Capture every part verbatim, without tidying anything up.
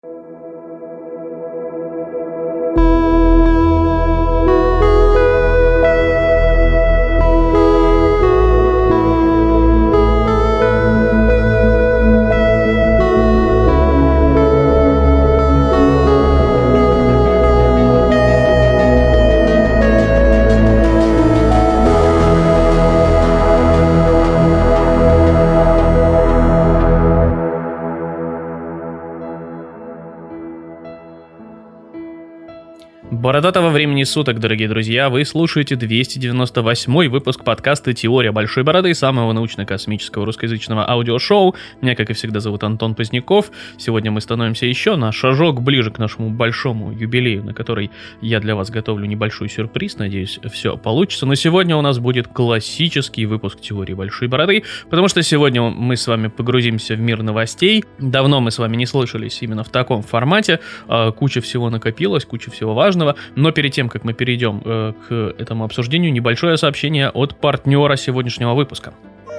Бородатого времени суток, дорогие друзья, вы слушаете двести девяносто восьмой выпуск подкаста «Теория большой бороды», самого научно-космического русскоязычного аудиошоу. Меня, как и всегда, зовут Антон Поздняков. Сегодня мы становимся еще на шажок ближе к нашему большому юбилею, на который я для вас готовлю небольшой сюрприз. Надеюсь, все получится. Но сегодня у нас будет классический выпуск «Теории большой бороды», потому что сегодня мы с вами погрузимся в мир новостей. Давно мы с вами не слышались именно в таком формате. Куча всего накопилось, куча всего важного. Но перед тем, как мы перейдем э, к этому обсуждению, небольшое сообщение от партнера сегодняшнего выпуска.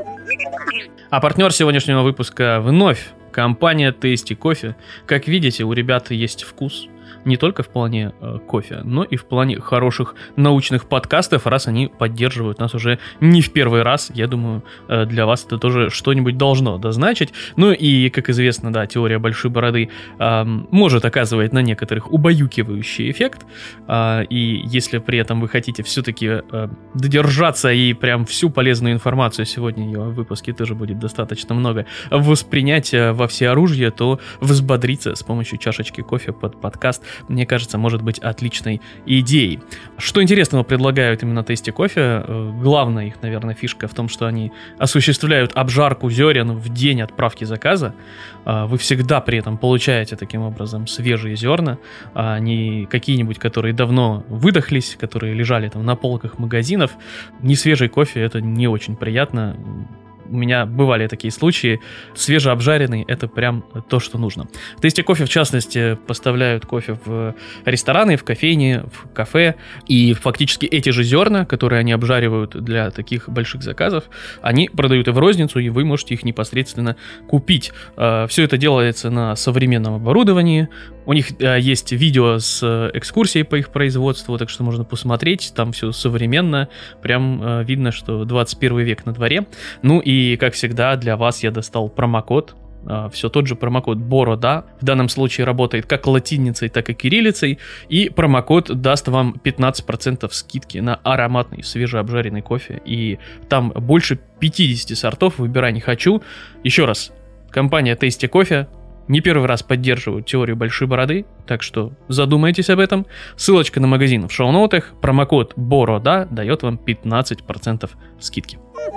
А партнер сегодняшнего выпуска вновь компания Tasty Coffee. Как видите, у ребят есть вкус. Не только в плане э, кофе, но и в плане хороших научных подкастов, раз они поддерживают нас уже не в первый раз. Я думаю, э, для вас это тоже что-нибудь должно дозначить. Ну и, как известно, да, теория большой бороды э, может оказывать на некоторых убаюкивающий эффект. Э, и если при этом вы хотите все-таки э, додержаться и прям всю полезную информацию, сегодня ее в выпуске тоже будет достаточно много, воспринять э, во всеоружие, то взбодриться с помощью чашечки кофе под подкаст, мне кажется, может быть отличной идеей. Что интересного предлагают именно Tasty Coffee? Главная их, наверное, фишка в том, что они осуществляют обжарку зерен в день отправки заказа. Вы всегда при этом получаете таким образом свежие зерна, а не какие-нибудь, которые давно выдохлись, которые лежали там на полках магазинов. Несвежий кофе — это не очень приятно. У меня бывали такие случаи. Свежеобжаренный — это прям то, что нужно. Tasty Coffee, в частности, поставляют кофе в рестораны, в кофейни, в кафе. И фактически эти же зерна, которые они обжаривают для таких больших заказов, они продают и в розницу, и вы можете их непосредственно купить. Все это делается на современном оборудовании. У них есть видео с экскурсией по их производству, так что можно посмотреть. Там все современно. Прям видно, что двадцать первый век на дворе. Ну и И, как всегда, для вас я достал промокод. Все тот же промокод Борода. В данном случае работает как латиницей, так и кириллицей. И промокод даст вам пятнадцать процентов скидки на ароматный свежеобжаренный кофе. И там больше пятьдесят сортов, выбирай не хочу. Еще раз, компания Tasty Coffee не первый раз поддерживают теорию большой бороды, так что задумайтесь об этом. Ссылочка на магазин в шоу-ноутах. Промокод Борода дает вам пятнадцать процентов скидки.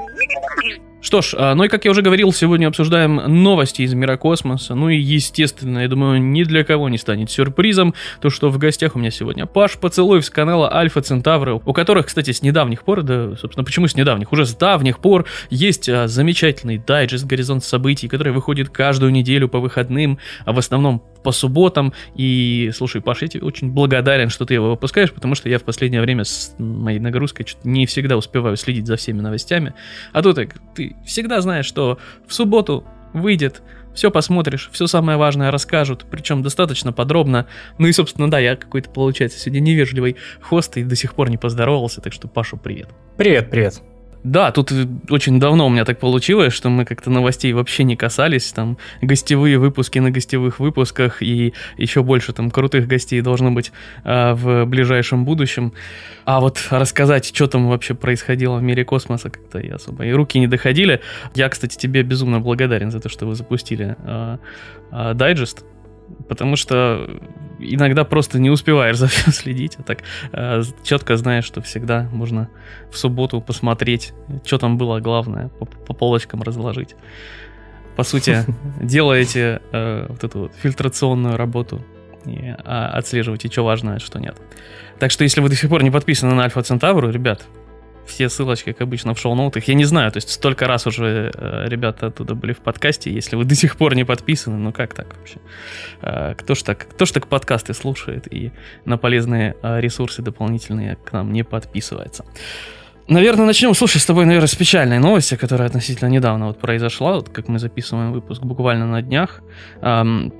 Что ж, ну и как я уже говорил, сегодня обсуждаем новости из мира космоса. Ну и естественно, я думаю, ни для кого не станет сюрпризом то, что в гостях у меня сегодня Паш Поцелуев с канала Альфа Центавры, у которых, кстати, с недавних пор, да, собственно, почему с недавних? Уже с давних пор есть а, замечательный дайджест «Горизонт событий», который выходит каждую неделю по выходным, а в основном по субботам. И, слушай, Паш, я тебе очень благодарен, что ты его выпускаешь, потому что я в последнее время с моей нагрузкой не всегда успеваю следить за всеми новостями. А то так, ты всегда знаешь, что в субботу выйдет, все посмотришь, все самое важное расскажут, причем достаточно подробно. Ну и, собственно, да, я какой-то, получается, сегодня невежливый хост и до сих пор не поздоровался, так что, Пашу, привет. Привет, привет. Да, тут очень давно у меня так получилось, что мы как-то новостей вообще не касались, там гостевые выпуски на гостевых выпусках, и еще больше там крутых гостей должно быть э, в ближайшем будущем. А вот рассказать, что там вообще происходило в мире космоса, как-то и особо и руки не доходили. Я, кстати, тебе безумно благодарен за то, что вы запустили э, э, дайджест. Потому что иногда просто не успеваешь за всем следить, а так э, четко знаешь, что всегда можно в субботу посмотреть, что там было главное, по, по полочкам разложить. По сути, делаете э, вот эту вот фильтрационную работу и а, отслеживаете, что важно, а что нет. Так что, если вы до сих пор не подписаны на Альфа Центавру, ребят, все ссылочки, как обычно, в шоу-ноутах. Я не знаю, то есть столько раз уже э, ребята оттуда были в подкасте. Если вы до сих пор не подписаны, ну как так вообще? Э, кто ж так, кто ж так подкасты слушает и на полезные э, ресурсы дополнительные к нам не подписывается? Наверное, начнем, слушай, с тобой, наверное, с печальной новости, которая относительно недавно вот произошла, вот как мы записываем выпуск буквально на днях. Эм,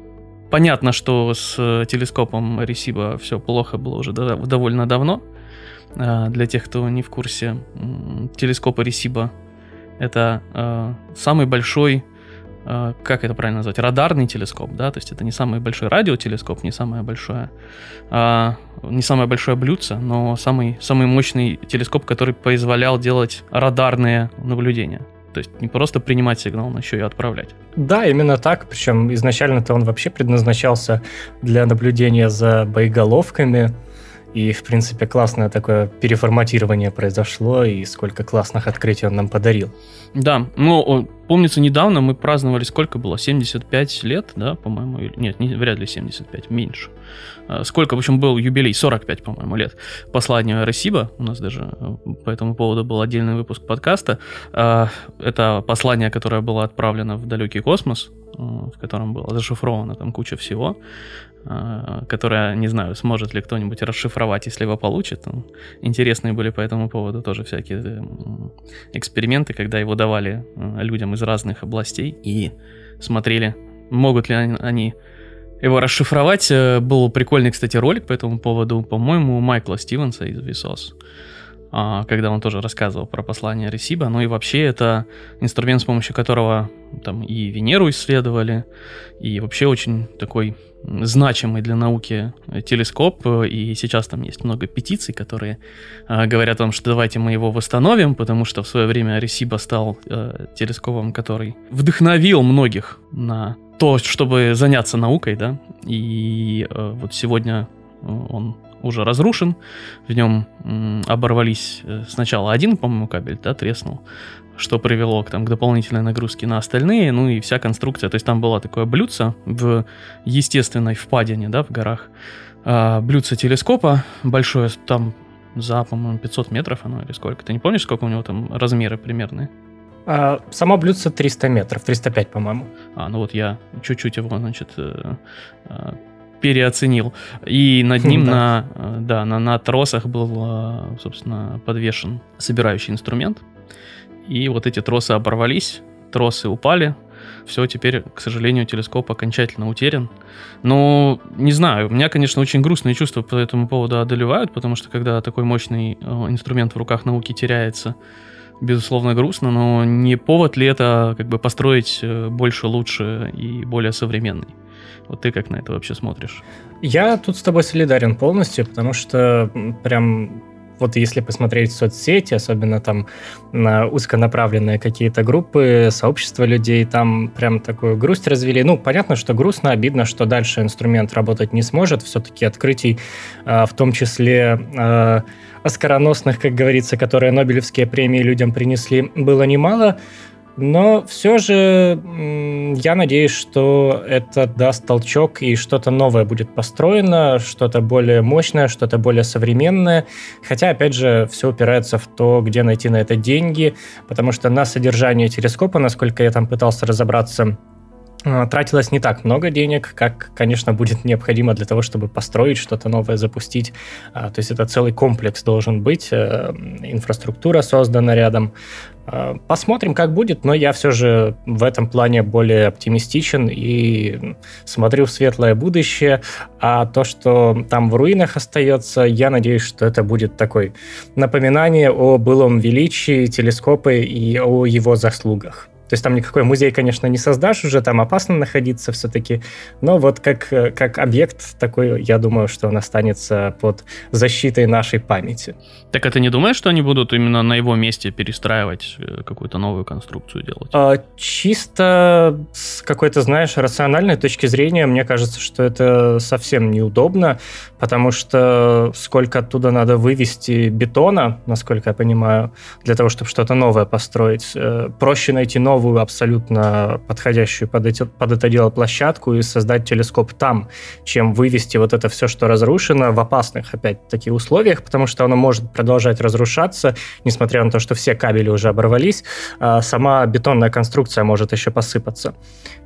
понятно, что с телескопом Аресиба все плохо было уже довольно давно. Для тех, кто не в курсе, телескоп Аресиба — это самый большой, как это правильно назвать, радарный телескоп, да, то есть это не самый большой радиотелескоп, не самое большое, не самое большое блюдце, но самый, самый мощный телескоп, который позволял делать радарные наблюдения. То есть не просто принимать сигнал, но еще и отправлять. Да, именно так. Причем изначально-то он вообще предназначался для наблюдения за боеголовками. И, в принципе, классное такое переформатирование произошло, и сколько классных открытий он нам подарил. Да, ну, помнится, недавно мы праздновали, сколько было, семьдесят пять лет, да, по-моему, или... нет, не, вряд ли семьдесят пять, меньше. Сколько, в общем, был юбилей, сорок пять, по-моему, лет посланию Аресиба, у нас даже по этому поводу был отдельный выпуск подкаста. Это послание, которое было отправлено в далекий космос, в котором была зашифрована там куча всего, которая, не знаю, сможет ли кто-нибудь расшифровать, если его получит. Интересные были по этому поводу тоже всякие эксперименты, когда его давали людям из разных областей и смотрели, могут ли они его расшифровать. Был прикольный, кстати, ролик по этому поводу, по-моему, у Майкла Стивенса из Vsauce, когда он тоже рассказывал про послание Аресиба. Ну и вообще это инструмент, с помощью которого там и Венеру исследовали, и вообще очень такой значимый для науки телескоп. И сейчас там есть много петиций, которые э, говорят о том, что давайте мы его восстановим, потому что в свое время Аресиба стал э, телескопом, который вдохновил многих на то, чтобы заняться наукой, да, и э, вот сегодня он уже разрушен, в нем м, оборвались сначала один, по-моему, кабель, да, треснул, что привело к, там, к дополнительной нагрузке на остальные, ну и вся конструкция, то есть там было такое блюдце в естественной впадине, да, в горах, а, блюдце телескопа большое, там за, по-моему, пятьсот метров оно или сколько, ты не помнишь, сколько у него там размеры примерные? А, само блюдце триста метров, триста пять, по-моему. А, ну вот я чуть-чуть его, значит, э, э, переоценил. И над ним да. на, да, на, на тросах был, собственно, подвешен собирающий инструмент. И вот эти тросы оборвались, тросы упали. Все, теперь, к сожалению, телескоп окончательно утерян. Но, не знаю, у меня, конечно, очень грустные чувства по этому поводу одолевают, потому что, когда такой мощный инструмент в руках науки теряется, безусловно, грустно, но не повод ли это как бы построить больше, лучше и более современный? Вот ты как на это вообще смотришь? Я тут с тобой солидарен полностью, потому что прям вот если посмотреть в соцсети, особенно там на узконаправленные какие-то группы, сообщества людей, там прям такую грусть развели. Ну, понятно, что грустно, обидно, что дальше инструмент работать не сможет. Все-таки открытий, в том числе оскароносных, как говорится, которые Нобелевские премии людям принесли, было немало. Но все же я надеюсь, что это даст толчок и что-то новое будет построено, что-то более мощное, что-то более современное. Хотя, опять же, все упирается в то, где найти на это деньги, потому что на содержание телескопа, насколько я там пытался разобраться, тратилось не так много денег, как, конечно, будет необходимо для того, чтобы построить что-то новое, запустить. То есть это целый комплекс должен быть, инфраструктура создана рядом. Посмотрим, как будет, но я все же в этом плане более оптимистичен и смотрю в светлое будущее. А то, что там в руинах остается, я надеюсь, что это будет такое напоминание о былом величии телескопа и о его заслугах. То есть там никакой музей, конечно, не создашь уже, там опасно находиться все-таки, но вот как, как объект такой, я думаю, что он останется под защитой нашей памяти. Так а ты не думаешь, что они будут именно на его месте перестраивать, какую-то новую конструкцию делать? А, чисто с какой-то, знаешь, рациональной точки зрения, мне кажется, что это совсем неудобно, потому что сколько оттуда надо вывести бетона, насколько я понимаю, для того, чтобы что-то новое построить. Проще найти новое, новую, абсолютно подходящую под, эти, под это дело площадку и создать телескоп там, чем вывести вот это все, что разрушено, в опасных, опять-таки, условиях, потому что оно может продолжать разрушаться, несмотря на то, что все кабели уже оборвались, а сама бетонная конструкция может еще посыпаться.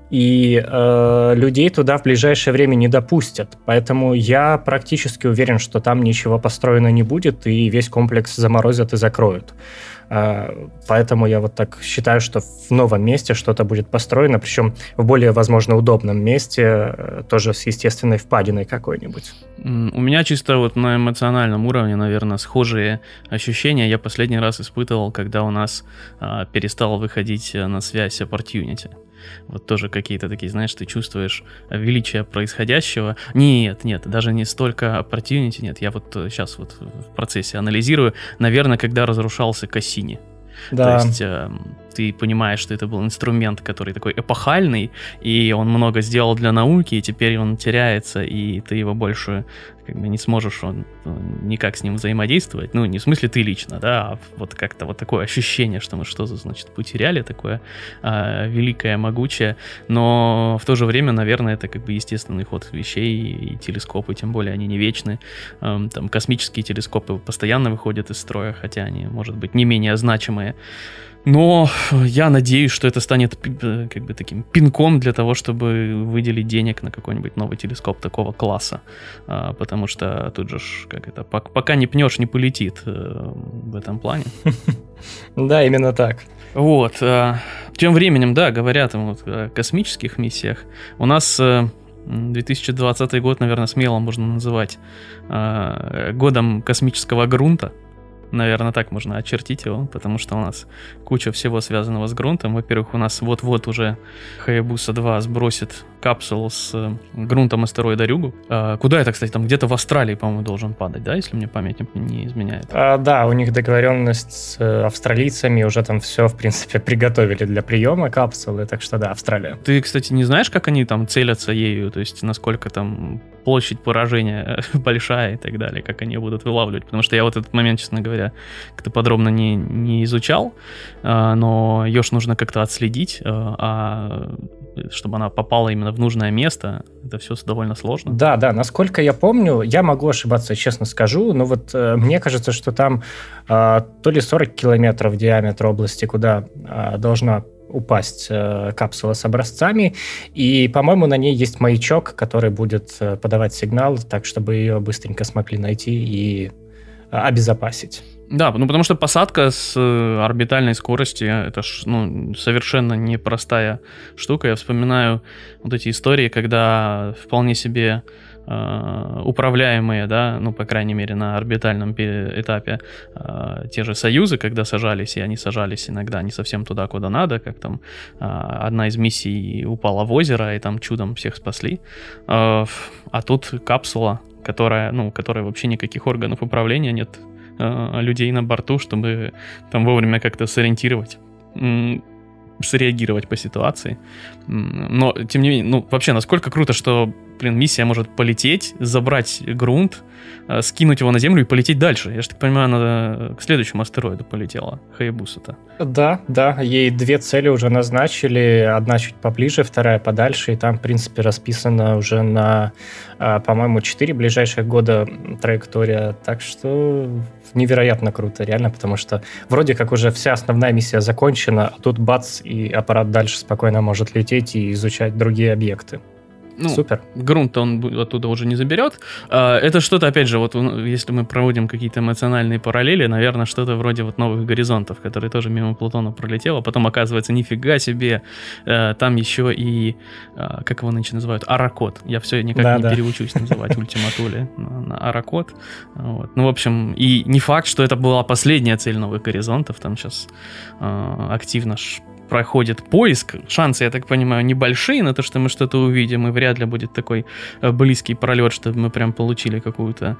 и э, людей туда в ближайшее время не допустят. Поэтому я практически уверен, что там ничего построено не будет, и весь комплекс заморозят и закроют. Поэтому я вот так считаю, что в новом месте что-то будет построено, причем в более, возможно, удобном месте, тоже с естественной впадиной какой-нибудь. У меня чисто вот на эмоциональном уровне, наверное, схожие ощущения я последний раз испытывал, когда у нас а, перестал выходить на связь Opportunity. Вот тоже какие-то такие, знаешь, ты чувствуешь величие происходящего. Нет, нет, даже не столько Opportunity, нет. Я вот сейчас вот в процессе анализирую. Наверное, когда разрушался Cassini. Да. То есть э, ты понимаешь, что это был инструмент, который такой эпохальный, и он много сделал для науки, и теперь он теряется, и ты его больше как бы не сможешь он, никак с ним взаимодействовать. Ну, не в смысле ты лично, да, а вот как-то вот такое ощущение, что мы что-то, значит, потеряли, такое э, великое, могучее, но в то же время, наверное, это как бы естественный ход вещей, и телескопы, тем более, они не вечны. Э, там космические телескопы постоянно выходят из строя, хотя они, может быть, не менее значимые. Но я надеюсь, что это станет как бы таким пинком для того, чтобы выделить денег на какой-нибудь новый телескоп такого класса. Потому что тут же, как это, пока не пнешь, не полетит в этом плане. Да, именно так. Вот. Тем временем, да, говоря там вот о космических миссиях, у нас две тысячи двадцатый год, наверное, смело можно называть годом космического грунта. Наверное, так можно очертить его, потому что у нас куча всего связанного с грунтом. Во-первых, у нас вот-вот уже Hayabusa два сбросит капсулу с грунтом астероида Рюгу. А, куда это, кстати, там где-то в Австралии, по-моему, должен падать, да, если мне память не изменяет? А, да, у них договоренность с австралийцами, уже там все, в принципе, приготовили для приема капсулы, так что да, Австралия. Ты, кстати, не знаешь, как они там целятся ею, то есть насколько там площадь поражения большая и так далее, как они будут вылавливать, потому что я вот этот момент, честно говоря, как-то подробно не, не изучал, но ее ж нужно как-то отследить, а чтобы она попала именно в нужное место, это все довольно сложно. Да, да, насколько я помню, я могу ошибаться, честно скажу, но вот э, мне кажется, что там э, то ли сорок километров диаметр области, куда э, должна упасть э, капсула с образцами, и, по-моему, на ней есть маячок, который будет э, подавать сигнал, так, чтобы ее быстренько смогли найти и э, обезопасить. Да, ну потому что посадка с орбитальной скорости это ж, ну, совершенно непростая штука. Я вспоминаю вот эти истории, когда вполне себе э, управляемые, да, ну, по крайней мере, на орбитальном этапе э, те же союзы, когда сажались, и они сажались иногда не совсем туда, куда надо, как там э, одна из миссий упала в озеро, и там чудом всех спасли. Э, а тут капсула, которая, ну, у которой вообще никаких органов управления нет, людей на борту, чтобы там вовремя как-то сориентировать, среагировать по ситуации. Но, тем не менее, ну, вообще, насколько круто, что, блин, миссия может полететь, забрать грунт, скинуть его на Землю и полететь дальше. Я же так понимаю, она к следующему астероиду полетела, Hayabusa-то. Да, да, ей две цели уже назначили, одна чуть поближе, вторая подальше, и там, в принципе, расписана уже на, по-моему, четыре ближайших года траектория, так что невероятно круто, реально, потому что вроде как уже вся основная миссия закончена, а тут бац, и аппарат дальше спокойно может лететь и изучать другие объекты. Ну, супер. Грунт-то он оттуда уже не заберет. Это что-то, опять же, вот если мы проводим какие-то эмоциональные параллели, наверное, что-то вроде вот новых горизонтов, которые тоже мимо Плутона пролетело, потом оказывается, нифига себе, там еще и, как его нынче называют, Аракот. Я все никак да, не да. переучусь называть Ультима Тули на Аракот. Вот. Ну, в общем, и не факт, что это была последняя цель новых горизонтов, там сейчас активно проходит поиск. Шансы, я так понимаю, небольшие на то, что мы что-то увидим, и вряд ли будет такой близкий пролет, чтобы мы прям получили какую-то,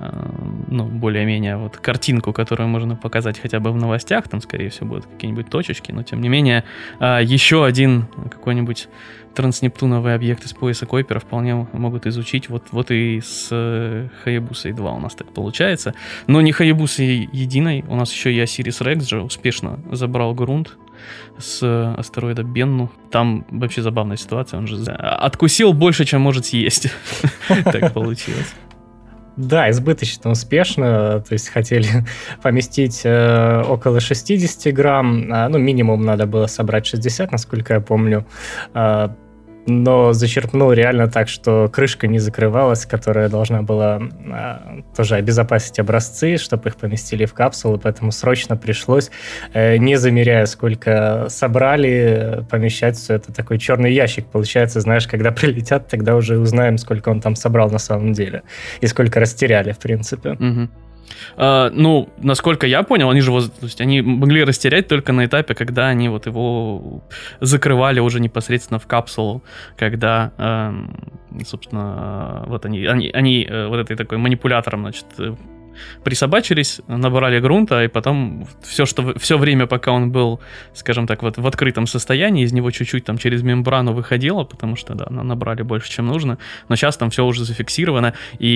ну, более-менее вот картинку, которую можно показать хотя бы в новостях. Там, скорее всего, будут какие-нибудь точечки, но, тем не менее, еще один какой-нибудь транснептуновый объект из пояса Койпера вполне могут изучить. Вот, вот и с Hayabusa два у нас так получается. Но не Hayabusa единой, у нас еще и Osiris Rex же успешно забрал грунт с астероида Бенну. Там вообще забавная ситуация, он же откусил больше, чем может съесть. Так получилось. Да, избыточно успешно, то есть хотели поместить э, около шестьдесят грамм, э, ну, минимум надо было собрать шестьдесят, насколько я помню. Э, но зачерпнул реально так, что крышка не закрывалась, которая должна была а, тоже обезопасить образцы, чтобы их поместили в капсулу, поэтому срочно пришлось, э, не замеряя, сколько собрали, помещать все это. Такой черный ящик получается, знаешь, когда прилетят, тогда уже узнаем, сколько он там собрал на самом деле и сколько растеряли, в принципе. Угу. Uh, ну, насколько я понял, они же его, то есть они могли растерять только на этапе, когда они вот его закрывали уже непосредственно в капсулу, когда, uh, собственно, вот они, они, они uh, вот этой такой манипулятором, значит, присобачились, набрали грунта, и потом все, что, все время, пока он был, скажем так, вот в открытом состоянии, из него чуть-чуть там через мембрану выходило, потому что, да, набрали больше, чем нужно, но сейчас там все уже зафиксировано,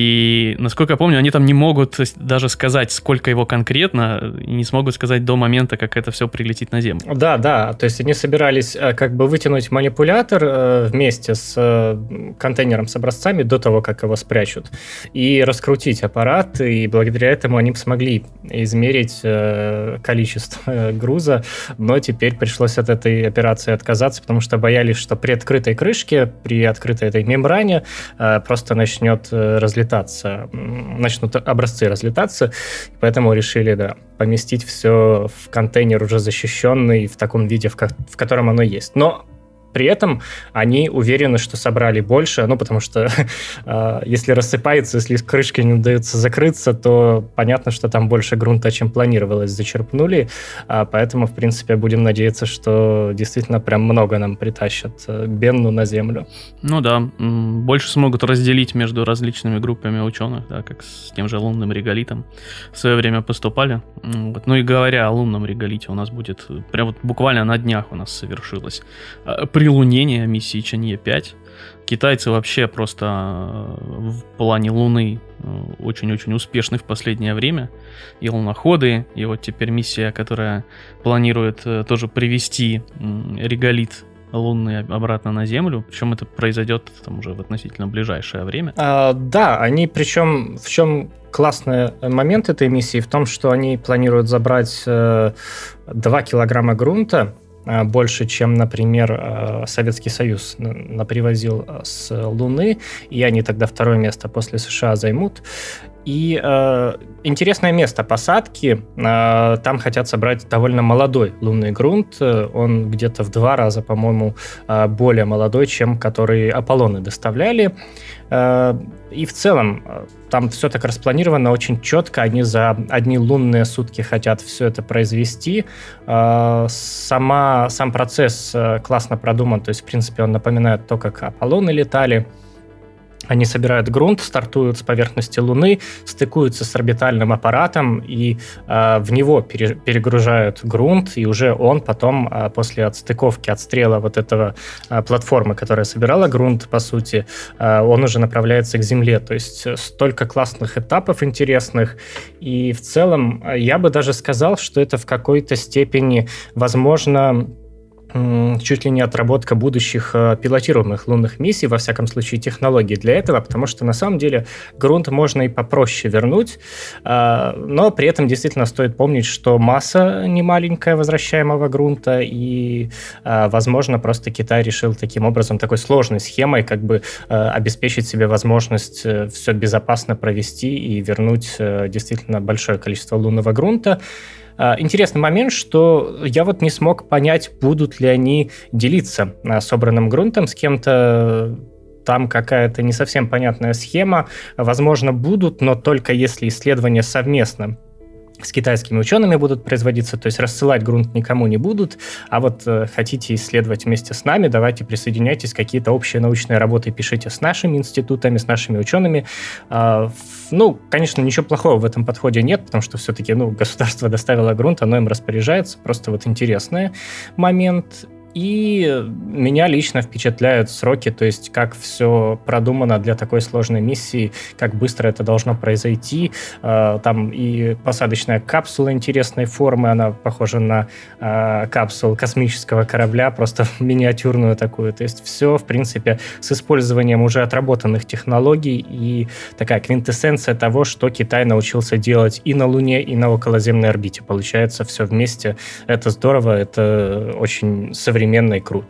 и, насколько я помню, они там не могут даже сказать, сколько его конкретно, и не смогут сказать до момента, как это все прилетит на Землю. Да, да, то есть они собирались как бы вытянуть манипулятор вместе с контейнером с образцами до того, как его спрячут, и раскрутить аппарат, и благодаря Благодаря этому они смогли измерить э, количество э, груза, но теперь пришлось от этой операции отказаться, потому что боялись, что при открытой крышке, при открытой этой мембране э, просто начнет э, разлетаться, начнут образцы разлетаться, поэтому решили, да, поместить все в контейнер уже защищенный в таком виде, в, ко- в котором оно есть. Но при этом они уверены, что собрали больше, ну, потому что э, если рассыпается, если крышки не удается закрыться, то понятно, что там больше грунта, чем планировалось, зачерпнули, а поэтому, в принципе, будем надеяться, что действительно прям много нам притащат э, Бенну на Землю. Ну да, больше смогут разделить между различными группами ученых, да, как с тем же лунным реголитом в свое время поступали. Вот. Ну и говоря о лунном реголите, у нас будет, прям вот буквально на днях у нас совершилось прилунение миссии Чанье пять. Китайцы вообще просто в плане Луны очень-очень успешны в последнее время. И луноходы, и вот теперь миссия, которая планирует тоже привести реголит лунный обратно на Землю, причем это произойдет там уже в относительно ближайшее время. А, да, они причем в чем классный момент этой миссии? В том, что они планируют забрать э, два килограмма грунта, больше, чем, например, Советский Союз напривозил с Луны, и они тогда второе место после США займут. И э, интересное место посадки, э, там хотят собрать довольно молодой лунный грунт, он где-то в два раза, по-моему, э, более молодой, чем который Аполлоны доставляли. Э, и в целом там все так распланировано очень четко, они за одни лунные сутки хотят все это произвести. Э, сама, сам процесс классно продуман, то есть, в принципе, он напоминает то, как Аполлоны летали. Они собирают грунт, стартуют с поверхности Луны, стыкуются с орбитальным аппаратом и э, в него пере, перегружают грунт, и уже он потом, э, после отстыковки, отстрела вот этого э, платформы, которая собирала грунт, по сути, э, он уже направляется к Земле. То есть столько классных этапов интересных, и в целом я бы даже сказал, что это в какой-то степени, возможно, чуть ли не отработка будущих пилотируемых лунных миссий, во всяком случае, технологий для этого, потому что на самом деле грунт можно и попроще вернуть, но при этом действительно стоит помнить, что масса немаленькая возвращаемого грунта, и, возможно, просто Китай решил таким образом, такой сложной схемой, как бы обеспечить себе возможность все безопасно провести и вернуть действительно большое количество лунного грунта. Интересный момент, что я вот не смог понять, будут ли они делиться собранным грунтом с кем-то. Там какая-то не совсем понятная схема. Возможно, будут, но только если исследования совместно с китайскими учеными будут производиться, то есть рассылать грунт никому не будут, а вот э, хотите исследовать вместе с нами, давайте присоединяйтесь, какие-то общие научные работы пишите с нашими институтами, с нашими учеными. Э, ну, конечно, ничего плохого в этом подходе нет, потому что все-таки, ну, государство доставило грунт, оно им распоряжается, просто вот интересный момент. И меня лично впечатляют сроки, то есть как все продумано для такой сложной миссии, как быстро это должно произойти. Там и посадочная капсула интересной формы, она похожа на капсулу космического корабля, просто миниатюрную такую. То есть все, в принципе, с использованием уже отработанных технологий и такая квинтэссенция того, что Китай научился делать и на Луне, и на околоземной орбите. Получается все вместе. Это здорово, это очень современно и круто.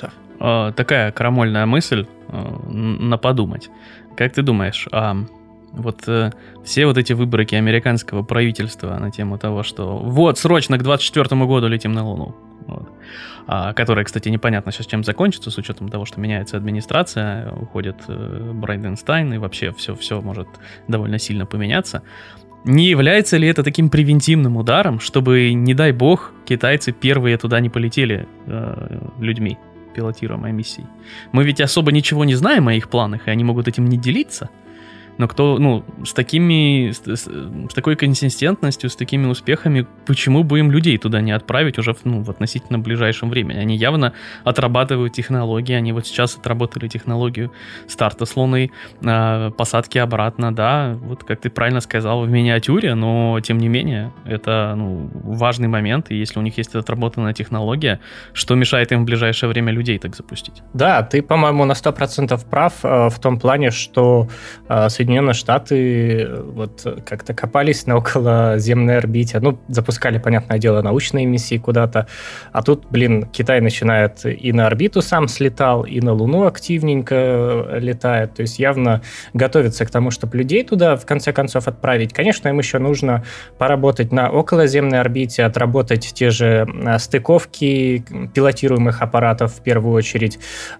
э, такая крамольная мысль э, на подумать. Как ты думаешь, а вот э, все вот эти выборки американского правительства на тему того, что вот, срочно к двадцать четвёртому году летим на Луну, вот, а, которая, кстати, непонятно сейчас чем закончится, с учетом того, что меняется администрация, уходит э, Брайденстайн, и вообще все, все может довольно сильно поменяться. Не является ли это таким превентивным ударом, чтобы, не дай бог, китайцы первые туда не полетели э, людьми, пилотируемой миссией? Мы ведь особо ничего не знаем о их планах, и они могут этим не делиться. Но кто, ну, с такими, с, с, с такой консистентностью, с такими успехами, почему бы им людей туда не отправить уже, ну, в относительно ближайшем времени? Они явно отрабатывают технологии, они вот сейчас отработали технологию старта с Луны, э, посадки обратно, да, вот как ты правильно сказал, в миниатюре, но тем не менее, это, ну, важный момент, и если у них есть отработанная технология, что мешает им в ближайшее время людей так запустить? Да, ты, по-моему, на сто процентов прав э, в том плане, что э, Соединенные Штаты вот как-то копались на околоземной орбите, ну, запускали, понятное дело, научные миссии куда-то, а тут, блин, Китай начинает и на орбиту сам слетал, и на Луну активненько летает, то есть явно готовится к тому, чтобы людей туда, в конце концов, отправить. Конечно, им еще нужно поработать на околоземной орбите, отработать те же стыковки пилотируемых аппаратов в первую очередь,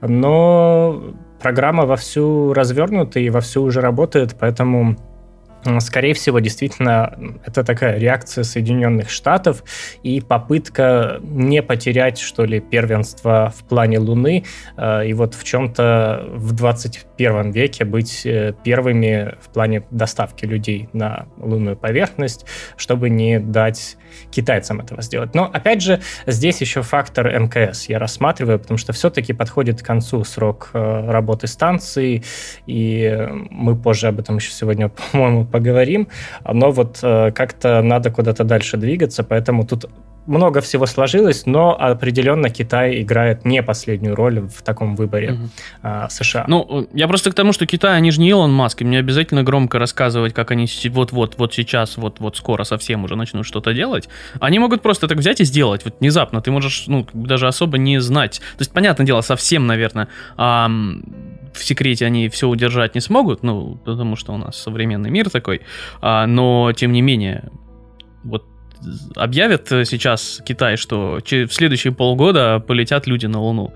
но программа вовсю развернута и вовсю уже работает, поэтому, скорее всего, действительно, это такая реакция Соединенных Штатов и попытка не потерять, что ли, первенство в плане Луны и вот в чем-то в двадцать первом веке быть первыми в плане доставки людей на лунную поверхность, чтобы не дать китайцам этого сделать. Но, опять же, здесь еще фактор эм ка эс я рассматриваю, потому что все-таки подходит к концу срок работы станции, и мы позже об этом еще сегодня, по-моему, поговорим, но вот как-то надо куда-то дальше двигаться, поэтому тут много всего сложилось, но определенно Китай играет не последнюю роль в таком выборе угу. а, США. Ну, я просто к тому, что Китай, они же не Илон Маск, и мне обязательно громко рассказывать, как они вот-вот, вот сейчас, вот-вот скоро совсем уже начнут что-то делать. Они могут просто так взять и сделать, вот внезапно. Ты можешь, ну, даже особо не знать. То есть, понятное дело, совсем, наверное, а, в секрете они все удержать не смогут, ну, потому что у нас современный мир такой, а, но, тем не менее, вот объявят сейчас Китай, что в следующие полгода полетят люди на Луну.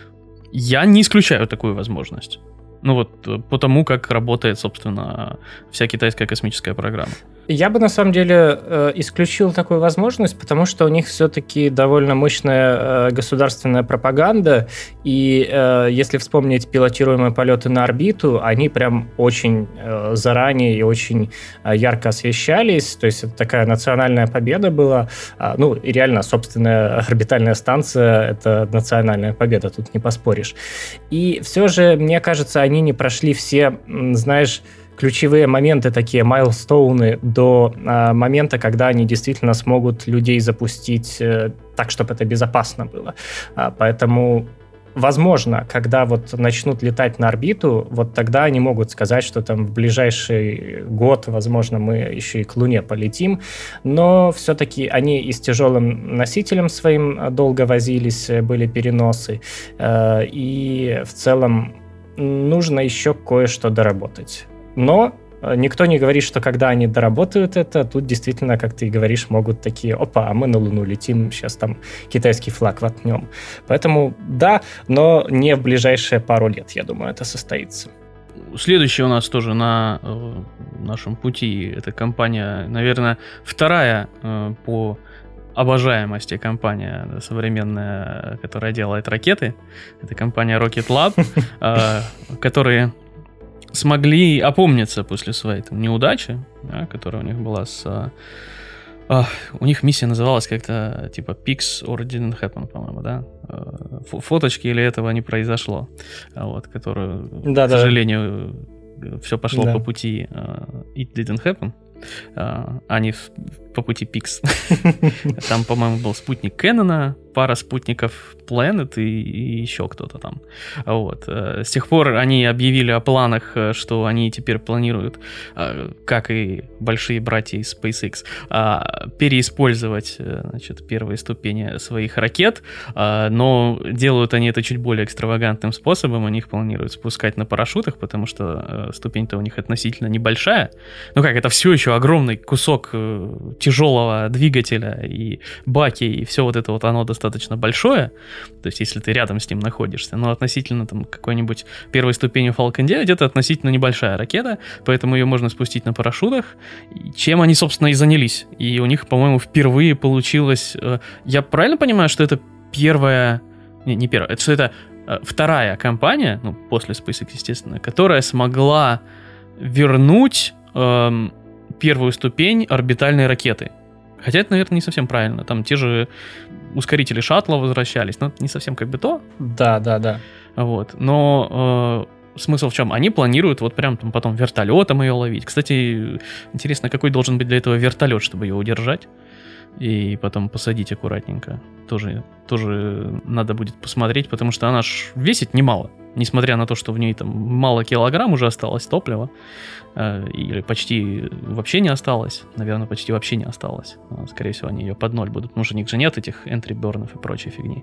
Я не исключаю такую возможность. Ну вот, потому как работает, собственно, вся китайская космическая программа. Я бы, на самом деле, исключил такую возможность, потому что у них все-таки довольно мощная государственная пропаганда, и если вспомнить пилотируемые полеты на орбиту, они прям очень заранее и очень ярко освещались, то есть это такая национальная победа была. Ну, и реально, собственная орбитальная станция — это национальная победа, тут не поспоришь. И все же, мне кажется, они не прошли все, знаешь, ключевые моменты, такие майлстоуны, до э, момента, когда они действительно смогут людей запустить э, так, чтобы это безопасно было. А, поэтому, возможно, когда вот начнут летать на орбиту, вот тогда они могут сказать, что там в ближайший год, возможно, мы еще и к Луне полетим, но все-таки они и с тяжелым носителем своим долго возились, были переносы, э, и в целом нужно еще кое-что доработать. Но никто не говорит, что когда они доработают это, тут действительно, как ты и говоришь, могут такие: опа, а мы на Луну летим, сейчас там китайский флаг воткнем. Поэтому да, но не в ближайшие пару лет, я думаю, это состоится. Следующая у нас тоже на э, нашем пути, это компания, наверное, вторая э, по обожаемости компания современная, которая делает ракеты. Это компания Rocket Lab, э, которые смогли опомниться после своей там неудачи, да, которая у них была с... А, а, у них миссия называлась как-то типа Pics or Didn't Happen, по-моему, да? Ф- фоточки или этого не произошло. Вот, которую, да, к да. сожалению, все пошло да. по пути uh, It Didn't Happen, uh, а не по пути Pics. Там, по-моему, был спутник Кэннона, пара спутников Planet и, и еще кто-то там. Вот. С тех пор они объявили о планах, что они теперь планируют, как и большие братья из SpaceX, переиспользовать, значит, первые ступени своих ракет, но делают они это чуть более экстравагантным способом. Они их планируют спускать на парашютах, потому что ступень-то у них относительно небольшая. Ну как, это все еще огромный кусок тяжелого двигателя и баки, и все вот это вот, оно достаточно большое. То есть если ты рядом с ним находишься, но относительно там какой-нибудь первой ступени Falcon девять это относительно небольшая ракета, поэтому ее можно спустить на парашютах, чем они, собственно, и занялись. И у них, по-моему, впервые получилось... Я правильно понимаю, что это первая... Не, не первая, это что это вторая компания, ну, после SpaceX, естественно, которая смогла вернуть эм, первую ступень орбитальной ракеты. Хотя это, наверное, не совсем правильно. Там те же ускорители шаттла возвращались, но не совсем как бы то. Да, да, да. Вот. Но э, смысл в чем? Они планируют вот прям там потом вертолетом ее ловить. Кстати, интересно, какой должен быть для этого вертолет, чтобы ее удержать и потом посадить аккуратненько. Тоже, тоже надо будет посмотреть, потому что она ж весит немало. Несмотря на то, что в ней там мало килограмм уже осталось топлива, э, или почти вообще не осталось, наверное, почти вообще не осталось. Скорее всего, они ее под ноль будут, потому что у них же нет этих энтри-бернов и прочей фигни.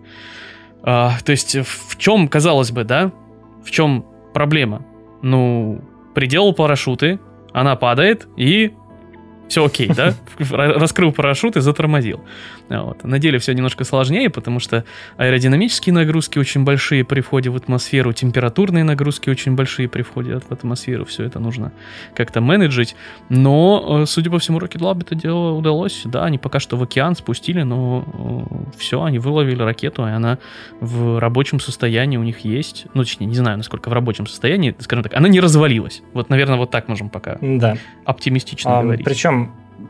А, то есть в чем, казалось бы, да, в чем проблема? Ну, приделал парашюты, она падает и... Все окей, да? Раскрыл парашют и затормозил. Вот. На деле все немножко сложнее, потому что аэродинамические нагрузки очень большие при входе в атмосферу, температурные нагрузки очень большие при входе в атмосферу. Все это нужно как-то менеджить. Но, судя по всему, Rocket Lab это дело удалось. Да, они пока что в океан спустили, но все, они выловили ракету, и она в рабочем состоянии у них есть. Ну, точнее, не знаю, насколько в рабочем состоянии, скажем так, она не развалилась. Вот, наверное, вот так можем пока да. оптимистично а, говорить. Причем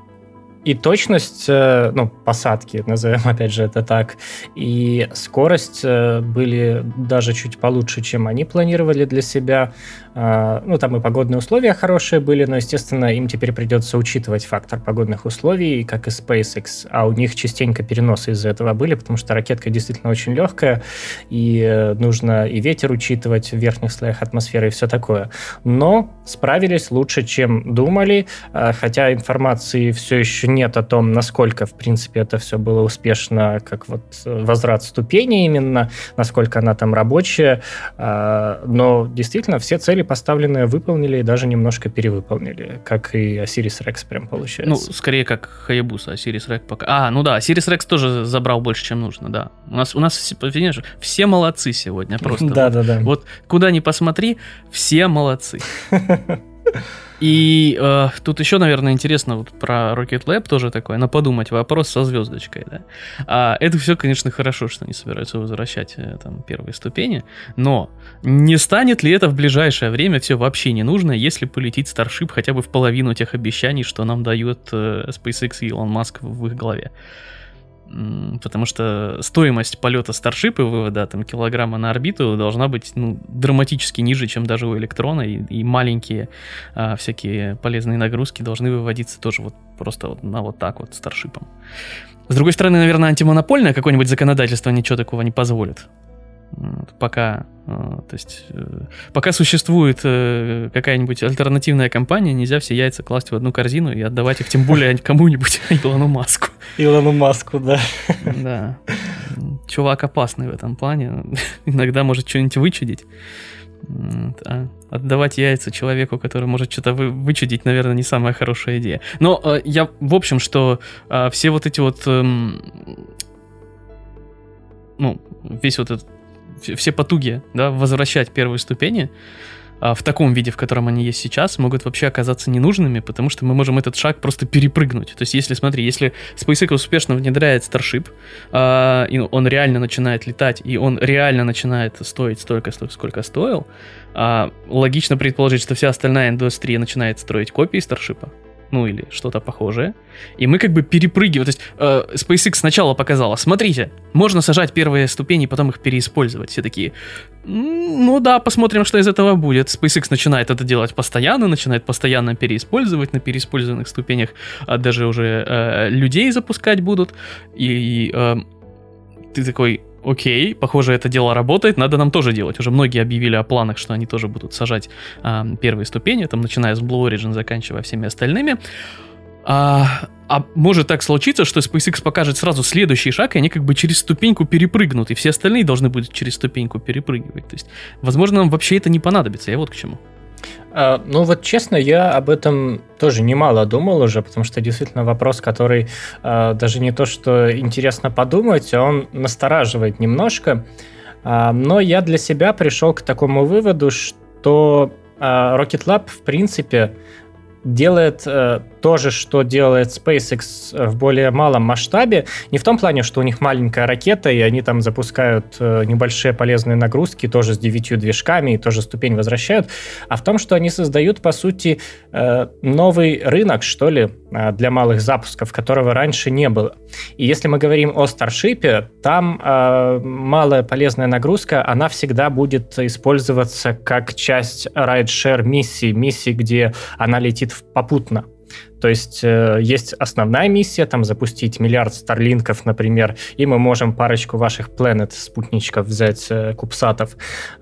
и точность, ну, посадки, назовем опять же это так, и скорость были даже чуть получше, чем они планировали для себя. Ну, там и погодные условия хорошие были, но, естественно, им теперь придется учитывать фактор погодных условий, как и SpaceX, а у них частенько переносы из-за этого были, потому что ракетка действительно очень легкая, и нужно и ветер учитывать в верхних слоях атмосферы и все такое. Но справились лучше, чем думали, хотя информации все еще нет о том, насколько, в принципе, это все было успешно, как вот возврат ступени именно, насколько она там рабочая, но действительно все цели поставленные выполнили и даже немножко перевыполнили, как и Osiris Rex прям получается. Ну, скорее как Hayabusa, Osiris Rex пока... А, ну да, Osiris Rex тоже забрал больше, чем нужно, да. У нас, у нас все, все молодцы сегодня просто. Да-да-да. Вот, вот куда ни посмотри, все молодцы. И э, тут еще, наверное, интересно вот про Rocket Lab тоже такое, на подумать вопрос со звездочкой, да. А, это все, конечно, хорошо, что они собираются возвращать там первые ступени, но не станет ли это в ближайшее время все вообще не нужно, если полетит Starship хотя бы в половину тех обещаний, что нам дает э, SpaceX и Илон Маск в их голове? Потому что стоимость полета Starship и вывода там, килограмма на орбиту должна быть ну, драматически ниже, чем даже у Электрона, и, и маленькие а, всякие полезные нагрузки должны выводиться тоже вот просто вот на вот так вот Starship'ом. С другой стороны, наверное, антимонопольное какое-нибудь законодательство ничего такого не позволит. Пока, то есть, пока существует какая-нибудь альтернативная компания, нельзя все яйца класть в одну корзину и отдавать их тем более кому-нибудь, Илону Маску. Илону Маску, да. Да. Чувак опасный в этом плане. Иногда может что-нибудь вычудить. А отдавать яйца человеку, который может что-то вы, вычудить, наверное, не самая хорошая идея. Но я, в общем, что все вот эти вот... Ну, весь вот этот все потуги, да, возвращать первые ступени а, в таком виде, в котором они есть сейчас, могут вообще оказаться ненужными, потому что мы можем этот шаг просто перепрыгнуть. То есть, если, смотри, если SpaceX успешно внедряет Starship, а, и он реально начинает летать, и он реально начинает стоить столько, сколько стоил, а, логично предположить, что вся остальная индустрия начинает строить копии Starship'а, ну или что-то похожее, и мы как бы перепрыгиваем. То есть э, SpaceX сначала показала, смотрите, можно сажать первые ступени, потом их переиспользовать. Все такие, ну да, посмотрим, что из этого будет. SpaceX начинает это делать постоянно, начинает постоянно переиспользовать, на переиспользованных ступенях а даже уже э, людей запускать будут, и... Э, ты такой, окей, похоже, это дело работает, надо нам тоже делать. Уже многие объявили о планах, что они тоже будут сажать а, первые ступени, там, начиная с Blue Origin, заканчивая всеми остальными. А, а может так случиться, что SpaceX покажет сразу следующий шаг, и они как бы через ступеньку перепрыгнут, и все остальные должны будут через ступеньку перепрыгивать. То есть, возможно, нам вообще это не понадобится. Я вот к чему. А, ну вот честно, я об этом тоже немало думал уже, потому что действительно вопрос, который а, даже не то, что интересно подумать, а он настораживает немножко. А, но я для себя пришел к такому выводу, что а, Rocket Lab в принципе делает э, то же, что делает SpaceX в более малом масштабе. Не в том плане, что у них маленькая ракета, и они там запускают э, небольшие полезные нагрузки, тоже с девятью движками, и тоже ступень возвращают, а в том, что они создают, по сути, э, новый рынок, что ли, э, для малых запусков, которого раньше не было. И если мы говорим о Starship, там э, малая полезная нагрузка, она всегда будет использоваться как часть ride-share миссии, миссии, где она летит попутно. То есть э, есть основная миссия, там запустить миллиард старлинков, например, и мы можем парочку ваших Planet спутничков взять, э, кубсатов.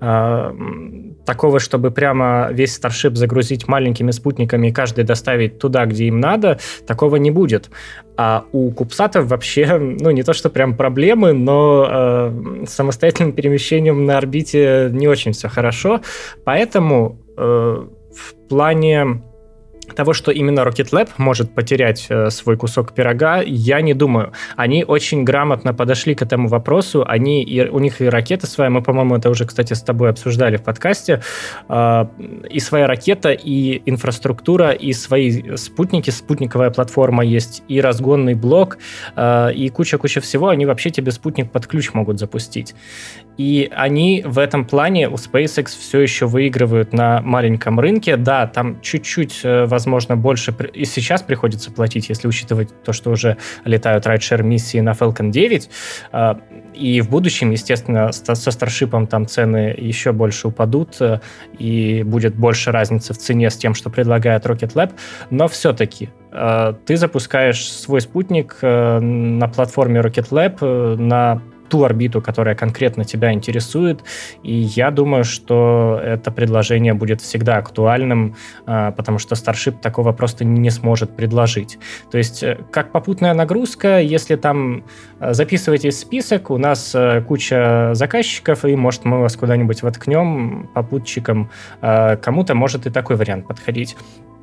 Э, такого, чтобы прямо весь Starship загрузить маленькими спутниками и каждый доставить туда, где им надо, такого не будет. А у кубсатов вообще, ну, не то что прям проблемы, но э, с самостоятельным перемещением на орбите не очень все хорошо. Поэтому э, в плане того, что именно Rocket Lab может потерять э, свой кусок пирога, я не думаю. Они очень грамотно подошли к этому вопросу. Они, и, у них и ракета своя, мы, по-моему, это уже, кстати, с тобой обсуждали в подкасте, э, и своя ракета, и инфраструктура, и свои спутники, спутниковая платформа есть, и разгонный блок, э, и куча-куча всего. Они вообще тебе спутник под ключ могут запустить. И они в этом плане у SpaceX все еще выигрывают на маленьком рынке. Да, там чуть-чуть, возможно, больше и сейчас приходится платить, если учитывать то, что уже летают райдшер миссии на Falcon девять. И в будущем, естественно, со Starship'ом там цены еще больше упадут, и будет больше разницы в цене с тем, что предлагает Rocket Lab. Но все-таки ты запускаешь свой спутник на платформе Rocket Lab на ту орбиту, которая конкретно тебя интересует, и я думаю, что это предложение будет всегда актуальным, потому что Starship такого просто не сможет предложить. То есть, как попутная нагрузка, если там записываетесь в список, у нас куча заказчиков, и, может, мы вас куда-нибудь воткнем попутчиком, кому-то может и такой вариант подходить.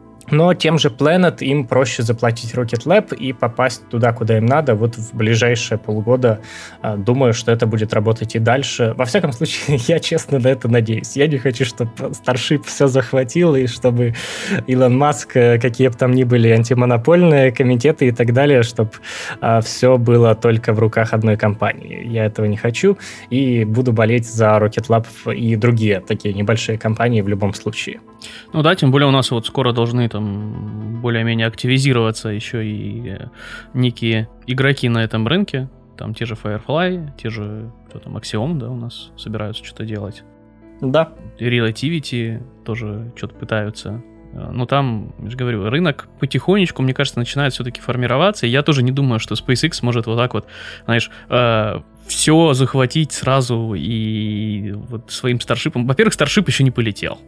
Но тем же Planet им проще заплатить Rocket Lab и попасть туда, куда им надо. Вот в ближайшие полгода думаю, что это будет работать и дальше. Во всяком случае, я честно на это надеюсь. Я не хочу, чтобы Starship все захватил, и чтобы Илон Маск, какие бы там ни были антимонопольные комитеты и так далее, чтобы все было только в руках одной компании. Я этого не хочу и буду болеть за Rocket Lab и другие такие небольшие компании в любом случае. Ну да, тем более у нас вот скоро должны там более-менее активизироваться еще и некие игроки на этом рынке. Там те же Firefly, те же кто там, Axiom, да, у нас собираются что-то делать. Да. Relativity тоже что-то пытаются. Ну там, я же говорю, рынок потихонечку, мне кажется, начинает все-таки формироваться. И я тоже не думаю, что SpaceX может вот так вот, знаешь, э, все захватить сразу и вот своим Starship'ом. Во-первых, Starship еще не полетел.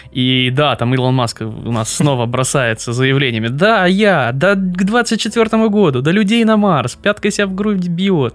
И да, там Илон Маск у нас снова бросается заявлениями: да, я, да к двадцать четвёртому году, да людей на Марс, пяткой себя в грудь бьет.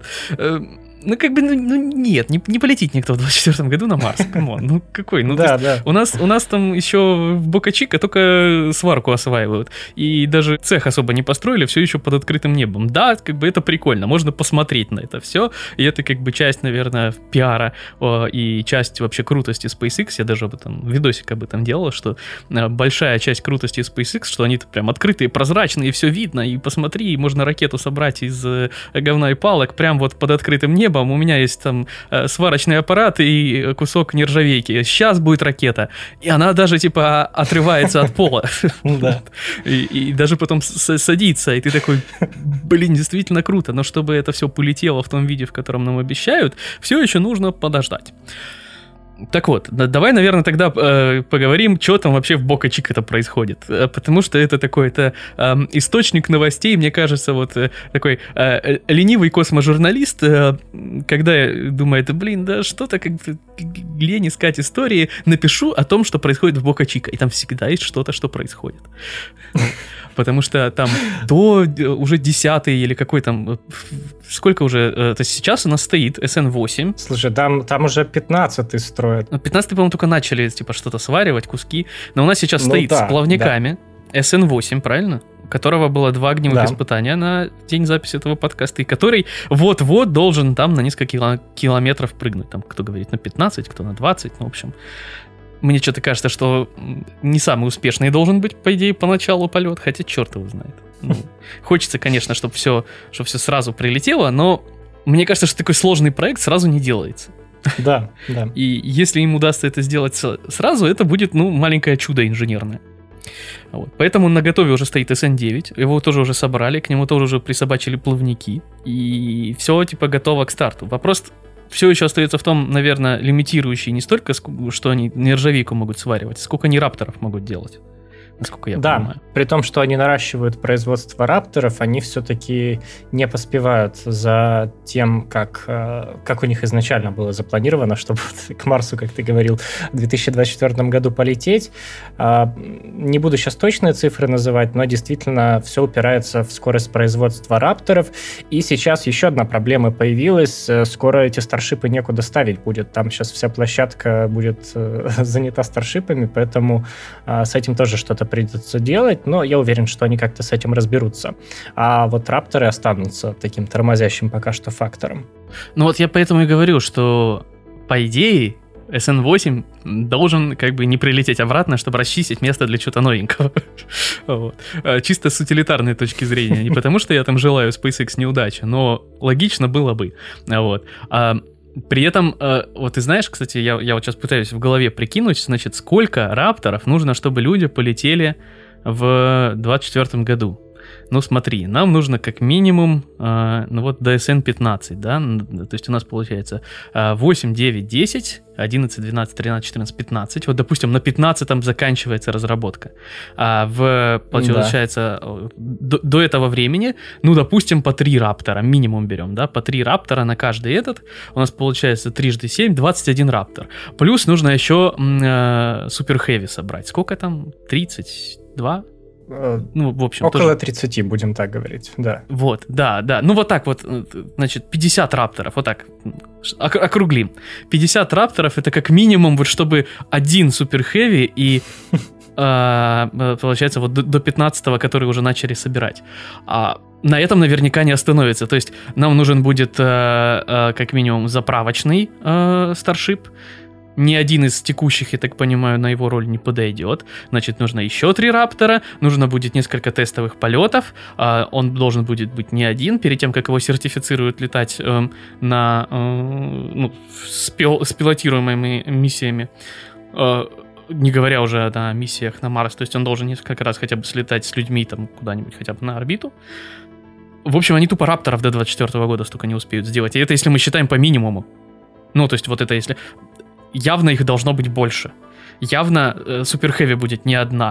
Ну, как бы, ну, ну нет, не, не полетит никто в двадцать четвёртом году на Марс, камон, ну какой, ну да, да. У нас, у нас там еще в Бока-Чика только сварку осваивают, и даже цех особо не построили, все еще под открытым небом. Да, как бы это прикольно, можно посмотреть на это все, и это как бы часть, наверное, пиара о, и часть вообще крутости SpaceX, я даже об этом, видосик об этом делал, что большая часть крутости SpaceX, что они прям открытые, прозрачные, все видно, и посмотри, можно ракету собрать из говна и палок прям вот под открытым небом. У меня есть там э, сварочный аппарат и кусок нержавейки. Сейчас будет ракета. И она даже, типа, отрывается от пола. И даже потом садится. И ты такой, блин, действительно круто. Но чтобы это все полетело в том виде, в котором нам обещают, все еще нужно подождать. Так вот, давай, наверное, тогда э, поговорим, что там вообще в Бока Чика-то происходит. Потому что это такой это, э, источник новостей, мне кажется, вот э, такой э, ленивый косможурналист, э, когда думает, блин, да что-то как-то лень искать истории, напишу о том, что происходит в Бока Чика. И там всегда есть что-то, что происходит. Потому что там до уже десятый или какой там, сколько уже, то есть сейчас у нас стоит эс эн восемь. Слушай, там, там уже пятнадцатый строят. пятнадцатый, по-моему, только начали типа что-то сваривать, куски, но у нас сейчас ну, стоит да, с плавниками да. эс эн восемь, правильно? У которого было два огневых да. испытания на день записи этого подкаста, и который вот-вот должен там на несколько километров прыгнуть. Там кто говорит на пятнадцать, кто на двадцать, ну, в общем... Мне что-то кажется, что не самый успешный должен быть, по идее, поначалу полет, хотя черт его знает. Ну, хочется, конечно, чтобы все, чтобы все сразу прилетело, но мне кажется, что такой сложный проект сразу не делается. Да, да. И если им удастся это сделать сразу, это будет, ну, маленькое чудо инженерное. Вот. Поэтому на готове уже стоит эс эн девять, его тоже уже собрали, к нему тоже уже присобачили плавники, и все, типа, готово к старту. Вопрос... Все еще остается в том, наверное, лимитирующий не столько, что они нержавейку могут сваривать, сколько они рапторов могут делать, насколько я да, понимаю. При том, что они наращивают производство рапторов, они все-таки не поспевают за тем, как, как у них изначально было запланировано, чтобы к Марсу, как ты говорил, в две тысячи двадцать четвёртом году полететь. Не буду сейчас точные цифры называть, но действительно все упирается в скорость производства рапторов. И сейчас еще одна проблема появилась. Скоро эти старшипы некуда ставить будет. Там сейчас вся площадка будет занята старшипами, поэтому с этим тоже что-то придется делать, но я уверен, что они как-то с этим разберутся. А вот рапторы останутся таким тормозящим пока что фактором. Ну вот я поэтому и говорю, что по идее эс эн восемь должен как бы не прилететь обратно, чтобы расчистить место для чего-то новенького. Вот. Чисто с утилитарной точки зрения. Не потому, что я там желаю SpaceX неудачи, но логично было бы. Вот. А при этом, вот ты знаешь, кстати, я, я вот сейчас пытаюсь в голове прикинуть, значит, сколько рапторов нужно, чтобы люди полетели в двадцать четвёртом году. Ну смотри, нам нужно как минимум, э, ну вот до эс эн пятнадцать, да, то есть у нас получается э, восемь, девять, десять, одиннадцать, двенадцать, тринадцать, четырнадцать, пятнадцать, вот допустим на пятнадцатом заканчивается разработка, а в, получается, да. до, до этого времени, ну допустим по три раптора, минимум берем, да, по три раптора на каждый этот, у нас получается трижды семь, двадцать один раптор, плюс нужно еще э, супер хэви собрать, сколько там, тридцать два? Ну, в общем, около тоже... тридцати, будем так говорить, да. Вот, да, да. Ну, вот так вот, значит, пятьдесят рапторов, вот так, округлим. пятьдесят рапторов — это как минимум, вот чтобы один супер хэви и, э, получается, вот до, до пятнадцатого, который уже начали собирать. А на этом наверняка не остановится. То есть нам нужен будет, э, э, как минимум, заправочный э, старшип. Ни один из текущих, я так понимаю, на его роль не подойдет. Значит, нужно еще три раптора, нужно будет несколько тестовых полетов. Э, он должен будет быть не один, перед тем, как его сертифицируют летать э, на, э, ну, с, пил, с пилотируемыми миссиями. Э, не говоря уже о миссиях на Марс. То есть он должен несколько раз хотя бы слетать с людьми там куда-нибудь, хотя бы на орбиту. В общем, они тупо рапторов до двадцать четвёртого года столько не успеют сделать. И это если мы считаем по минимуму. Ну, то есть вот это если... Явно их должно быть больше. Явно э, Супер Хэви будет не одна.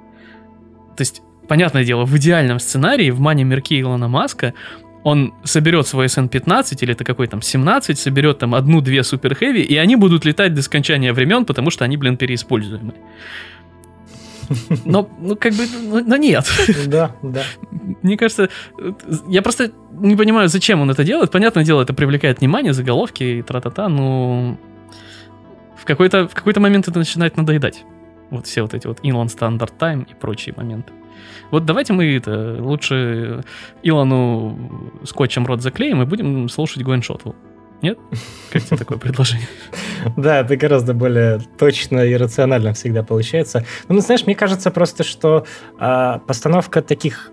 То есть, понятное дело, в идеальном сценарии, в мане-мирке Илона Маска, он соберет свой эс эн пятнадцать, или это какой там семнадцать, соберет там одну-две Супер Хэви, и они будут летать до скончания времен, потому что они, блин, переиспользуемы. Но, ну, как бы, но нет. Да, да. Мне кажется, я просто не понимаю, зачем он это делает. Понятное дело, это привлекает внимание, заголовки и тра-та-та, но... В какой-то, в какой-то момент это начинает надоедать. Вот все вот эти вот Inland Standard Time и прочие моменты. Вот давайте мы это, лучше Илону скотчем рот заклеим и будем слушать Гвен Шоттвелл. Нет? Как тебе такое предложение? Да, это гораздо более точно и рационально всегда получается. Ну, знаешь, мне кажется просто, что постановка таких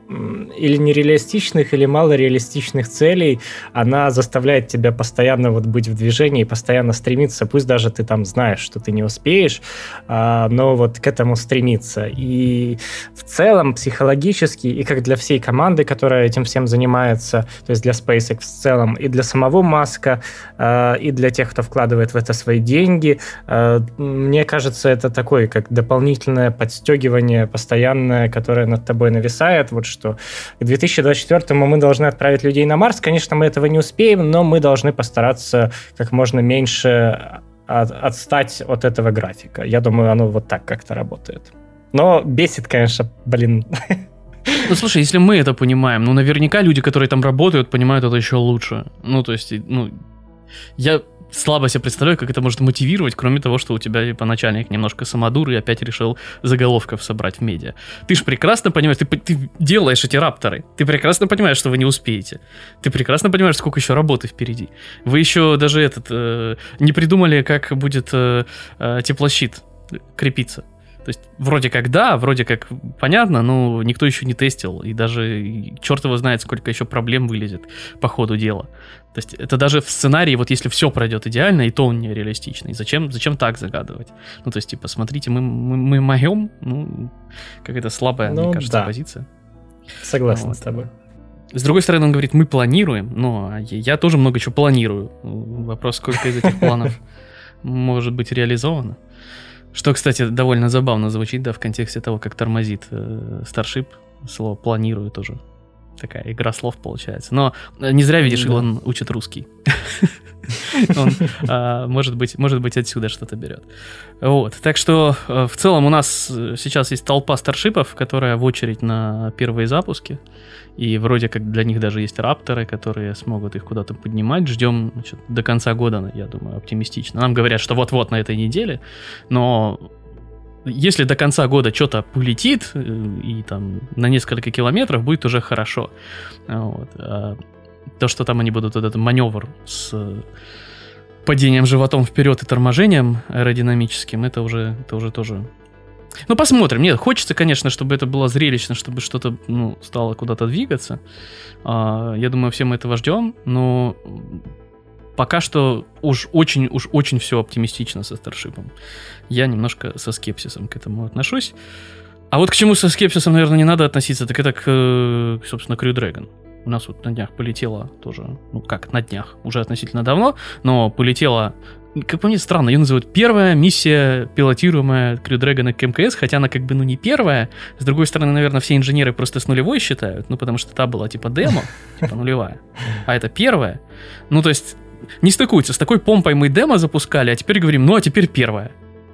или нереалистичных, или малореалистичных целей, она заставляет тебя постоянно вот быть в движении, постоянно стремиться, пусть даже ты там знаешь, что ты не успеешь, но вот к этому стремиться. И в целом психологически, и как для всей команды, которая этим всем занимается, то есть для SpaceX в целом, и для самого Маска, и для тех, кто вкладывает в это свои деньги, мне кажется, это такое, как дополнительное подстегивание постоянное, которое над тобой нависает, вот что к две тысячи двадцать четвёртому мы должны отправить людей на Марс. Конечно, мы этого не успеем, но мы должны постараться как можно меньше от, отстать от этого графика. Я думаю, оно вот так как-то работает. Но бесит, конечно, блин. Ну, слушай, если мы это понимаем, ну, наверняка люди, которые там работают, понимают это еще лучше. Ну, то есть, ну, я... слабо себе представляю, как это может мотивировать, кроме того, что у тебя типа, начальник немножко самодур и опять решил заголовков собрать в медиа. Ты же прекрасно понимаешь, ты, ты делаешь эти рапторы, ты прекрасно понимаешь, что вы не успеете. Ты прекрасно понимаешь, сколько еще работы впереди. Вы еще даже этот э, не придумали, как будет э, э, теплощит крепиться. То есть вроде как да, вроде как понятно, но никто еще не тестил, и даже черт его знает, сколько еще проблем вылезет по ходу дела. То есть это даже в сценарии, вот если все пройдет идеально, и то он нереалистичный. Зачем, зачем так загадывать? Ну, то есть, типа, смотрите, мы, мы, мы моем, ну, какая-то слабая, ну, мне кажется, да. позиция. Согласен вот. с тобой. С другой стороны, он говорит, мы планируем, но я тоже много чего планирую. Вопрос, сколько из этих планов может быть реализовано. Что, кстати, довольно забавно звучит, да, в контексте того, как тормозит э, Starship. Слово «планирую» тоже. Такая игра слов получается. Но не зря, видишь, да. Илон учит русский. Он, может быть, может быть, отсюда что-то берет. Вот. Так что, в целом, у нас сейчас есть толпа старшипов, которая в очередь на первые запуски. И вроде как для них даже есть рапторы, которые смогут их куда-то поднимать. Ждем, значит, до конца года, я думаю, оптимистично. Нам говорят, что вот-вот на этой неделе, но если до конца года что-то полетит и там на несколько километров, будет уже хорошо. Вот. А то, что там они будут, вот этот маневр с падением животом вперед и торможением аэродинамическим, это уже, это уже тоже... Ну, посмотрим. Нет, хочется, конечно, чтобы это было зрелищно, чтобы что-то, ну, стало куда-то двигаться. А, я думаю, все мы этого ждем, но пока что уж очень, уж очень все оптимистично со Старшипом. Я немножко со скепсисом к этому отношусь. А вот к чему со скепсисом, наверное, не надо относиться, так это к, собственно, Crew Dragon. У нас вот на днях полетела тоже, ну как на днях, уже относительно давно, но полетела, как по мне странно, ее называют первая миссия, пилотируемая Crew Dragon к МКС, хотя она как бы, ну не первая. С другой стороны, наверное, все инженеры просто с нулевой считают, ну потому что та была типа демо, типа нулевая, а это первая. Ну то есть не стыкуется, с такой помпой мы демо запускали, а теперь говорим, ну а теперь первая.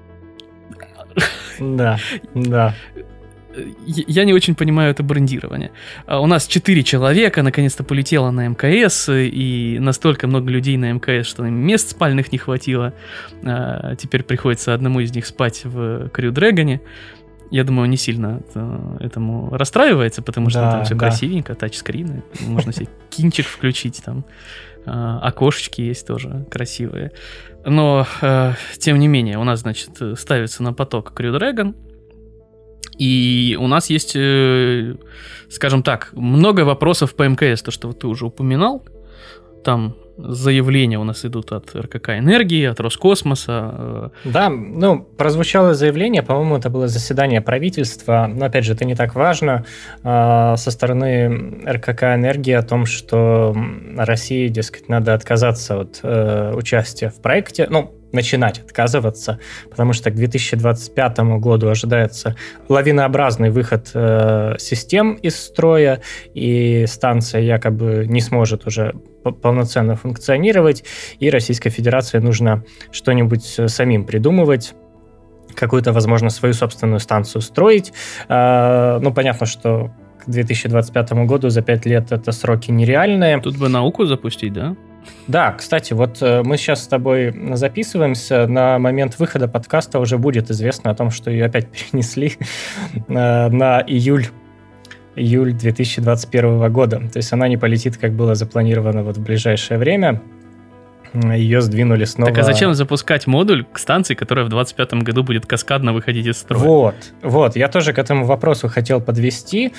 Да, да. Я не очень понимаю это брендирование. У нас четыре человека наконец-то полетело на МКС, и настолько много людей на МКС, что им мест спальных не хватило. Теперь приходится одному из них спать в Crew Dragon. Я думаю, он не сильно этому расстраивается, потому что да, там все да. красивенько, тачскрины, можно себе кинчик включить, там окошечки есть тоже красивые. Но, тем не менее, у нас, значит, ставится на поток Crew Dragon. И у нас есть, э, скажем так, много вопросов по МКС, то, что вот ты уже упоминал. Там заявления у нас идут от РКК «Энергии», от Роскосмоса. Да, ну, прозвучало заявление, по-моему, это было заседание правительства, но, опять же, это не так важно, э, со стороны РКК «Энергии» о том, что России, дескать, надо отказаться от э, участия в проекте, ну, начинать отказываться, потому что к две тысячи двадцать пятому году ожидается лавинообразный выход э, систем из строя, и станция якобы не сможет уже полноценно функционировать, и Российской Федерации нужно что-нибудь самим придумывать, какую-то, возможно, свою собственную станцию строить. Э, ну, понятно, что к две тысячи двадцать пятому году за пять лет это сроки нереальные. Тут бы науку запустить, да? Да, кстати, вот мы сейчас с тобой записываемся, на момент выхода подкаста уже будет известно о том, что ее опять перенесли на июль, июль две тысячи двадцать первого года. То есть она не полетит, как было запланировано вот в ближайшее время. Ее сдвинули снова. Так а зачем запускать модуль к станции, которая в двадцать пятом году будет каскадно выходить из строя? Вот, вот, я тоже к этому вопросу хотел подвести.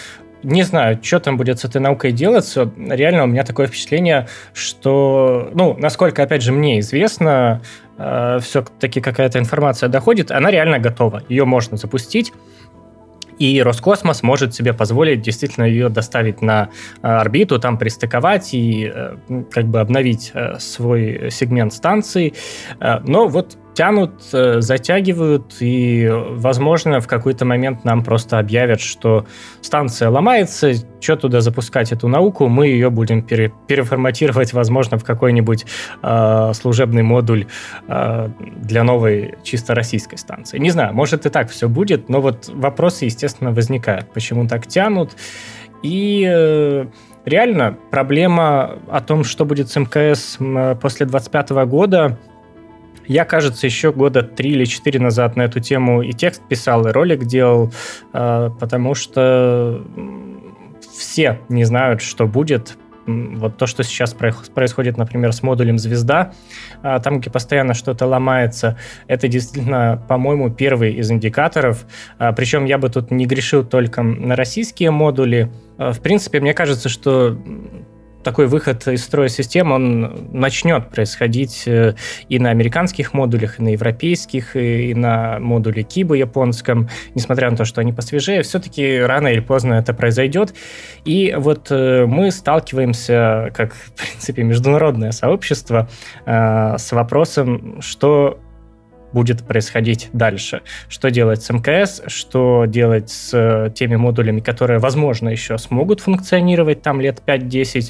не знаю, что там будет с этой наукой делаться. Реально у меня такое впечатление, что, ну, насколько, опять же, мне известно, э, все-таки какая-то информация доходит, она реально готова. Ее можно запустить. И Роскосмос может себе позволить действительно ее доставить на орбиту, там пристыковать и как бы обновить свой сегмент станции. Но вот тянут, затягивают, и, возможно, в какой-то момент нам просто объявят, что станция ломается, что туда запускать эту науку, мы ее будем пере- переформатировать, возможно, в какой-нибудь э, служебный модуль э, для новой чисто российской станции. Не знаю, может и так все будет, но вот вопросы, естественно, возникают, почему так тянут. И э, реально проблема о том, что будет с МКС после двадцать пятого года. Я, кажется, еще года три или четыре назад на эту тему и текст писал, и ролик делал, потому что все не знают, что будет. Вот то, что сейчас происходит, например, с модулем «Звезда», там, где постоянно что-то ломается, это действительно, по-моему, первый из индикаторов. Причем я бы тут не грешил только на российские модули. В принципе, мне кажется, что такой выход из строя систем, он начнет происходить и на американских модулях, и на европейских, и на модуле Киба японском, несмотря на то, что они посвежее, все-таки рано или поздно это произойдет. И вот мы сталкиваемся, как, в принципе, международное сообщество, с вопросом, что будет происходить дальше. Что делать с МКС, что делать с теми модулями, которые, возможно, еще смогут функционировать там лет пять-десять,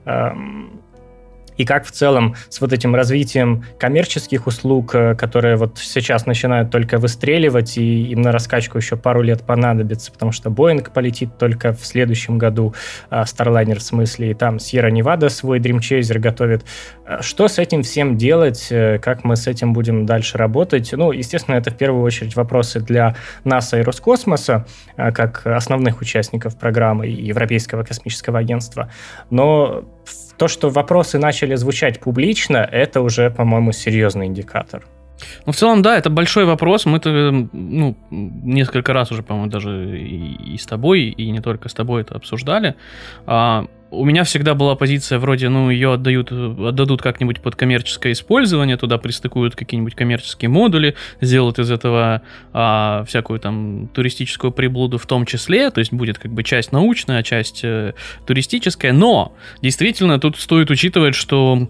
и как в целом с вот этим развитием коммерческих услуг, которые вот сейчас начинают только выстреливать, и им на раскачку еще пару лет понадобится, потому что Boeing полетит только в следующем году, Starliner в смысле, и там Sierra Nevada свой Dream Chaser готовит. Что с этим всем делать, как мы с этим будем дальше работать? Ну, естественно, это в первую очередь вопросы для НАСА и Роскосмоса, как основных участников программы и Европейского космического агентства. Но то, что вопросы начали звучать публично, это уже, по-моему, серьезный индикатор. Ну, в целом, да, это большой вопрос. Мы-то, ну, несколько раз уже, по-моему, даже и, и с тобой, и не только с тобой это обсуждали. А, у меня всегда была позиция вроде, ну, ее отдают, отдадут как-нибудь под коммерческое использование, туда пристыкуют какие-нибудь коммерческие модули, сделают из этого а, всякую там туристическую приблуду в том числе, то есть будет как бы часть научная, часть э, туристическая, но действительно тут стоит учитывать, что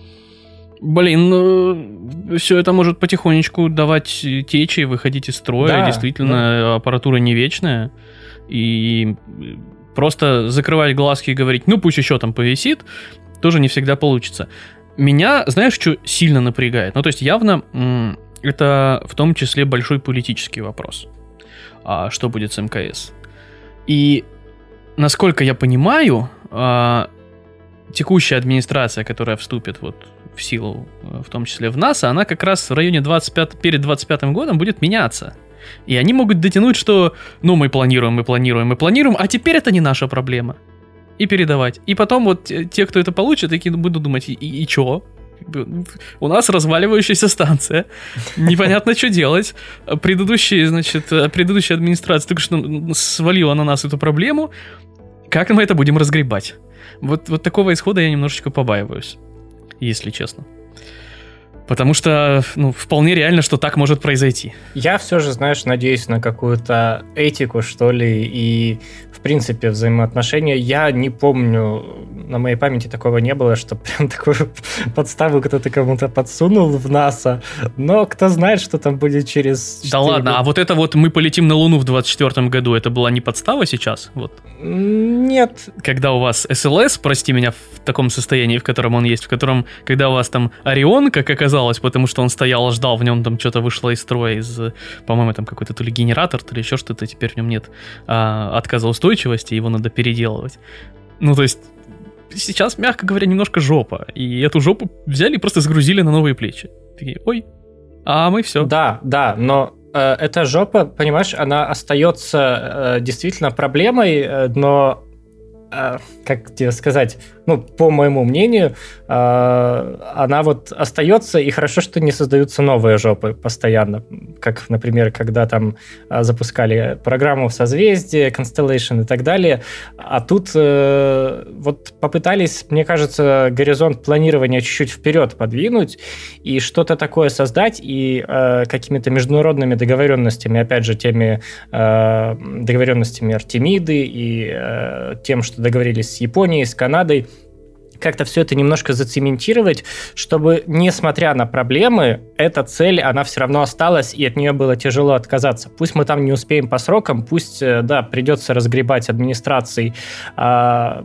Блин, ну, все это может потихонечку давать течи, выходить из строя. Да, действительно, да. Аппаратура не вечная. И просто закрывать глазки и говорить, ну пусть еще там повисит, тоже не всегда получится. Меня, знаешь, что сильно напрягает? Ну, то есть явно м- это в том числе большой политический вопрос. А что будет с МКС? И насколько я понимаю, а, текущая администрация, которая вступит вот в силу, в том числе в НАСА, она как раз в районе двадцать пятого, перед двадцать пятым годом будет меняться. И они могут дотянуть, что ну мы планируем, мы планируем, мы планируем, а теперь это не наша проблема. И передавать. И потом вот те, кто это получит, такие будут думать, и, и, и чё? У нас разваливающаяся станция. Непонятно, что делать. Предыдущие, значит, предыдущая администрация только что свалила на нас эту проблему. Как мы это будем разгребать? Вот, вот такого исхода я немножечко побаиваюсь, если честно. Потому что, ну, вполне реально, что так может произойти. Я все же, знаешь, надеюсь на какую-то этику, что ли, и, в принципе, взаимоотношения. Я не помню, на моей памяти такого не было, что прям такую подставу кто-то кому-то подсунул в НАСА. Но кто знает, что там будет через... Да ладно, года. А вот это вот мы полетим на Луну в двадцать четвёртом году, это была не подстава сейчас? Вот. Нет. Когда у вас СЛС, прости меня, в таком состоянии, в котором он есть, в котором, когда у вас там Орион, как оказалось, потому что он стоял, ждал, в нем там что-то вышло из строя, из, по-моему, там какой-то то ли генератор, то ли еще что-то, теперь в нем нет а, отказоустойчивости, его надо переделывать. Ну, то есть, сейчас, мягко говоря, немножко жопа, и эту жопу взяли и просто сгрузили на новые плечи. Такие, ой, а мы все. Да, да, но э, эта жопа, понимаешь, она остается э, действительно проблемой, э, но как тебе сказать, ну, по моему мнению, она вот остается, и хорошо, что не создаются новые жопы постоянно, как, например, когда там запускали программу в созвездии, Constellation и так далее, а тут вот попытались, мне кажется, горизонт планирования чуть-чуть вперед подвинуть и что-то такое создать, и какими-то международными договоренностями, опять же, теми договоренностями Артемиды и тем, что договорились с Японией, с Канадой, как-то все это немножко зацементировать, чтобы, несмотря на проблемы, эта цель, она все равно осталась, и от нее было тяжело отказаться. Пусть мы там не успеем по срокам, пусть, да, придется разгребать администрацией а,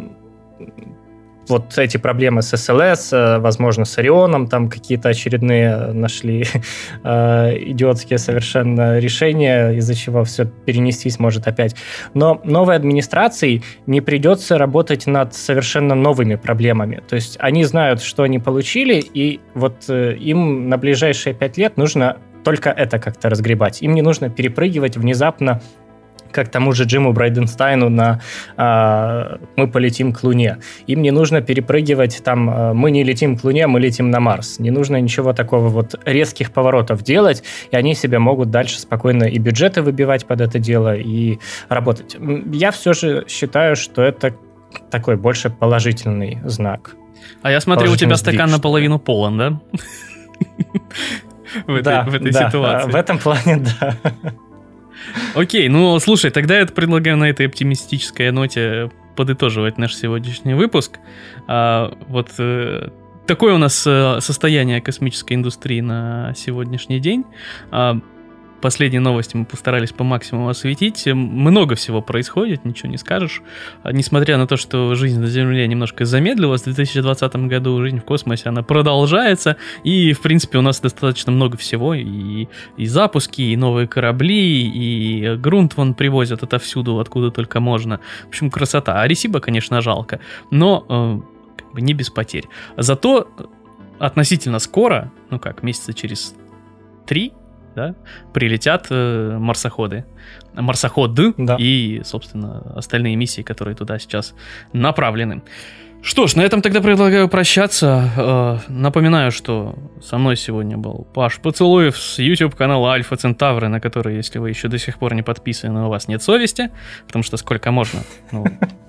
вот эти проблемы с эс эл эс, возможно, с Орионом, там какие-то очередные нашли э, идиотские совершенно решения, из-за чего все перенестись может опять. Но новой администрации не придется работать над совершенно новыми проблемами. То есть они знают, что они получили, и вот э, им на ближайшие пять лет нужно только это как-то разгребать. Им не нужно перепрыгивать внезапно, как тому же Джиму Брайденстайну на а, «Мы полетим к Луне». Им не нужно перепрыгивать там а, «Мы не летим к Луне, мы летим на Марс». Не нужно ничего такого вот резких поворотов делать, и они себе могут дальше спокойно и бюджеты выбивать под это дело, и работать. Я все же считаю, что это такой больше положительный знак. А я смотрю, у тебя стакан наполовину полон, да? В этой ситуации. В этом плане, да. Окей, ну слушай, тогда я предлагаю на этой оптимистической ноте подытоживать наш сегодняшний выпуск. А, вот э, такое у нас состояние космической индустрии на сегодняшний день. А, Последние новости мы постарались по максимуму осветить. Много всего происходит, ничего не скажешь. Несмотря на то, что жизнь на Земле немножко замедлилась, в две тысячи двадцатом году жизнь в космосе, она продолжается. И, в принципе, у нас достаточно много всего. И, и запуски, и новые корабли, и грунт вон привозят отовсюду, откуда только можно. В общем, красота. А Аресиба, конечно, жалко. Но э, как бы не без потерь. Зато относительно скоро, ну как, месяца через три, да, прилетят э, марсоходы. Марсоходы, да. И, собственно, остальные миссии, которые туда сейчас направлены. Что ж, на этом тогда предлагаю прощаться. Э, напоминаю, что со мной сегодня был Паш Поцелуев с YouTube-канала Альфа Центавры, на который, если вы еще до сих пор не подписаны, у вас нет совести, потому что сколько можно... Ну,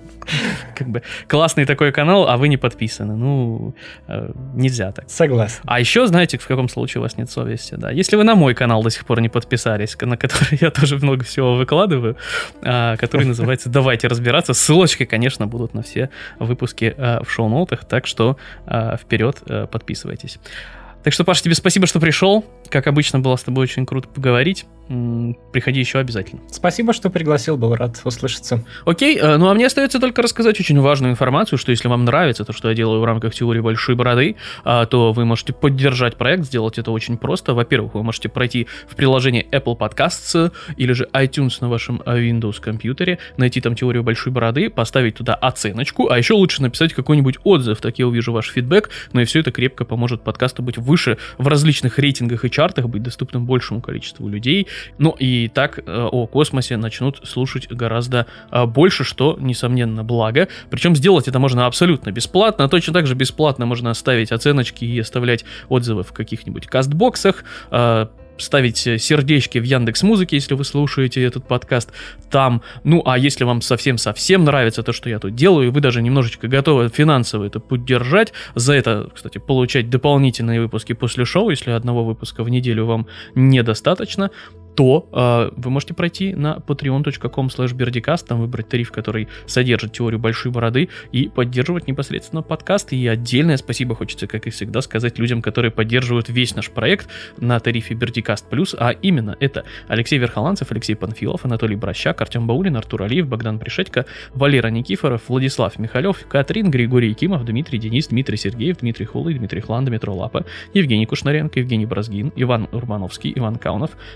как бы классный такой канал, а вы не подписаны. Ну, э, нельзя так. Согласен. А еще, знаете, в каком случае у вас нет совести, да? Если вы на мой канал до сих пор не подписались, на который я тоже много всего выкладываю, э, который называется «Давайте разбираться». Ссылочки, конечно, будут на все выпуски э, в шоу-ноутах, так что э, вперед э, подписывайтесь. Так что, Паш, тебе спасибо, что пришел. Как обычно, было с тобой очень круто поговорить. Приходи еще обязательно. Спасибо, что пригласил, был рад услышаться. Окей, ну а мне остается только рассказать очень важную информацию, что если вам нравится то, что я делаю в рамках теории Большой Бороды, то вы можете поддержать проект, сделать это очень просто. Во-первых, вы можете пройти в приложение Apple Podcasts или же iTunes на вашем Windows компьютере, найти там теорию Большой Бороды, поставить туда оценочку, а еще лучше написать какой-нибудь отзыв, так я увижу ваш фидбэк, ну и все это крепко поможет подкасту быть выше в различных рейтингах и чартах, быть доступным большему количеству людей. Ну и так э, о космосе начнут слушать гораздо э, больше, что, несомненно, благо. Причем сделать это можно абсолютно бесплатно. Точно так же бесплатно можно оставить оценочки и оставлять отзывы в каких-нибудь кастбоксах, э, ставить сердечки в Яндекс.Музыке, если вы слушаете этот подкаст там. Ну, а если вам совсем-совсем нравится то, что я тут делаю, и вы даже немножечко готовы финансово это поддержать, за это, кстати, получать дополнительные выпуски после шоу, если одного выпуска в неделю вам недостаточно, то э, вы можете пройти на patreon точка com слэш бердикаст, там выбрать тариф, который содержит теорию Большой Бороды, и поддерживать непосредственно подкаст. И отдельное спасибо хочется, как и всегда, сказать людям, которые поддерживают весь наш проект на тарифе Бердикаст Плюс, а именно это Алексей Верхоланцев, Алексей Панфилов, Анатолий Брощак, Артем Баулин, Артур Алиев, Богдан Пришедько, Валера Никифоров, Владислав Михалев, Катрин, Григорий Якимов, Дмитрий Денис, Дмитрий Сергеев, Дмитрий Хулый, Дмитрий Хлан, Дмитрий Лапа, Евгений Кушнаренко, Евгений Бразгин, Иван Урмановский, Иван Каунов, Липфи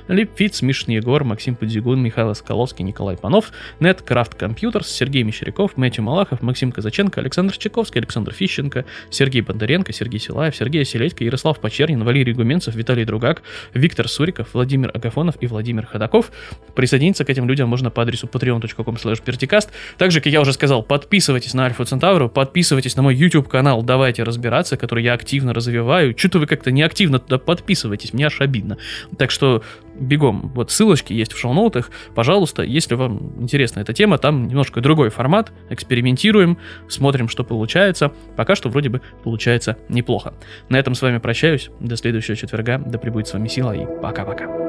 Фриц, Мишин Егор, Максим Подзигун, Михаил Скаловский, Николай Панов, Нет Крафт Компьютерс, Сергей Мещеряков, Мэтью Малахов, Максим Казаченко, Александр Чайковский, Александр Фищенко, Сергей Бондаренко, Сергей Силаев, Сергей Селедько, Ярослав Почернин, Валерий Гуменцев, Виталий Другак, Виктор Суриков, Владимир Агафонов и Владимир Ходаков. Присоединиться к этим людям можно по адресу patreon точка com слэш пертикаст. Также, как я уже сказал, подписывайтесь на Альфа Центавру, подписывайтесь на мой YouTube-канал «Давайте разбираться», который я активно развиваю. Что-то вы как-то неактивно туда подписываетесь, мне аж обидно. Так что бегом, вот ссылочки есть в шоу-ноутах. Пожалуйста, если вам интересна эта тема, там немножко другой формат, экспериментируем, смотрим, что получается. Пока что вроде бы получается неплохо. На этом с вами прощаюсь. До следующего четверга. Да пребудет с вами сила и пока-пока.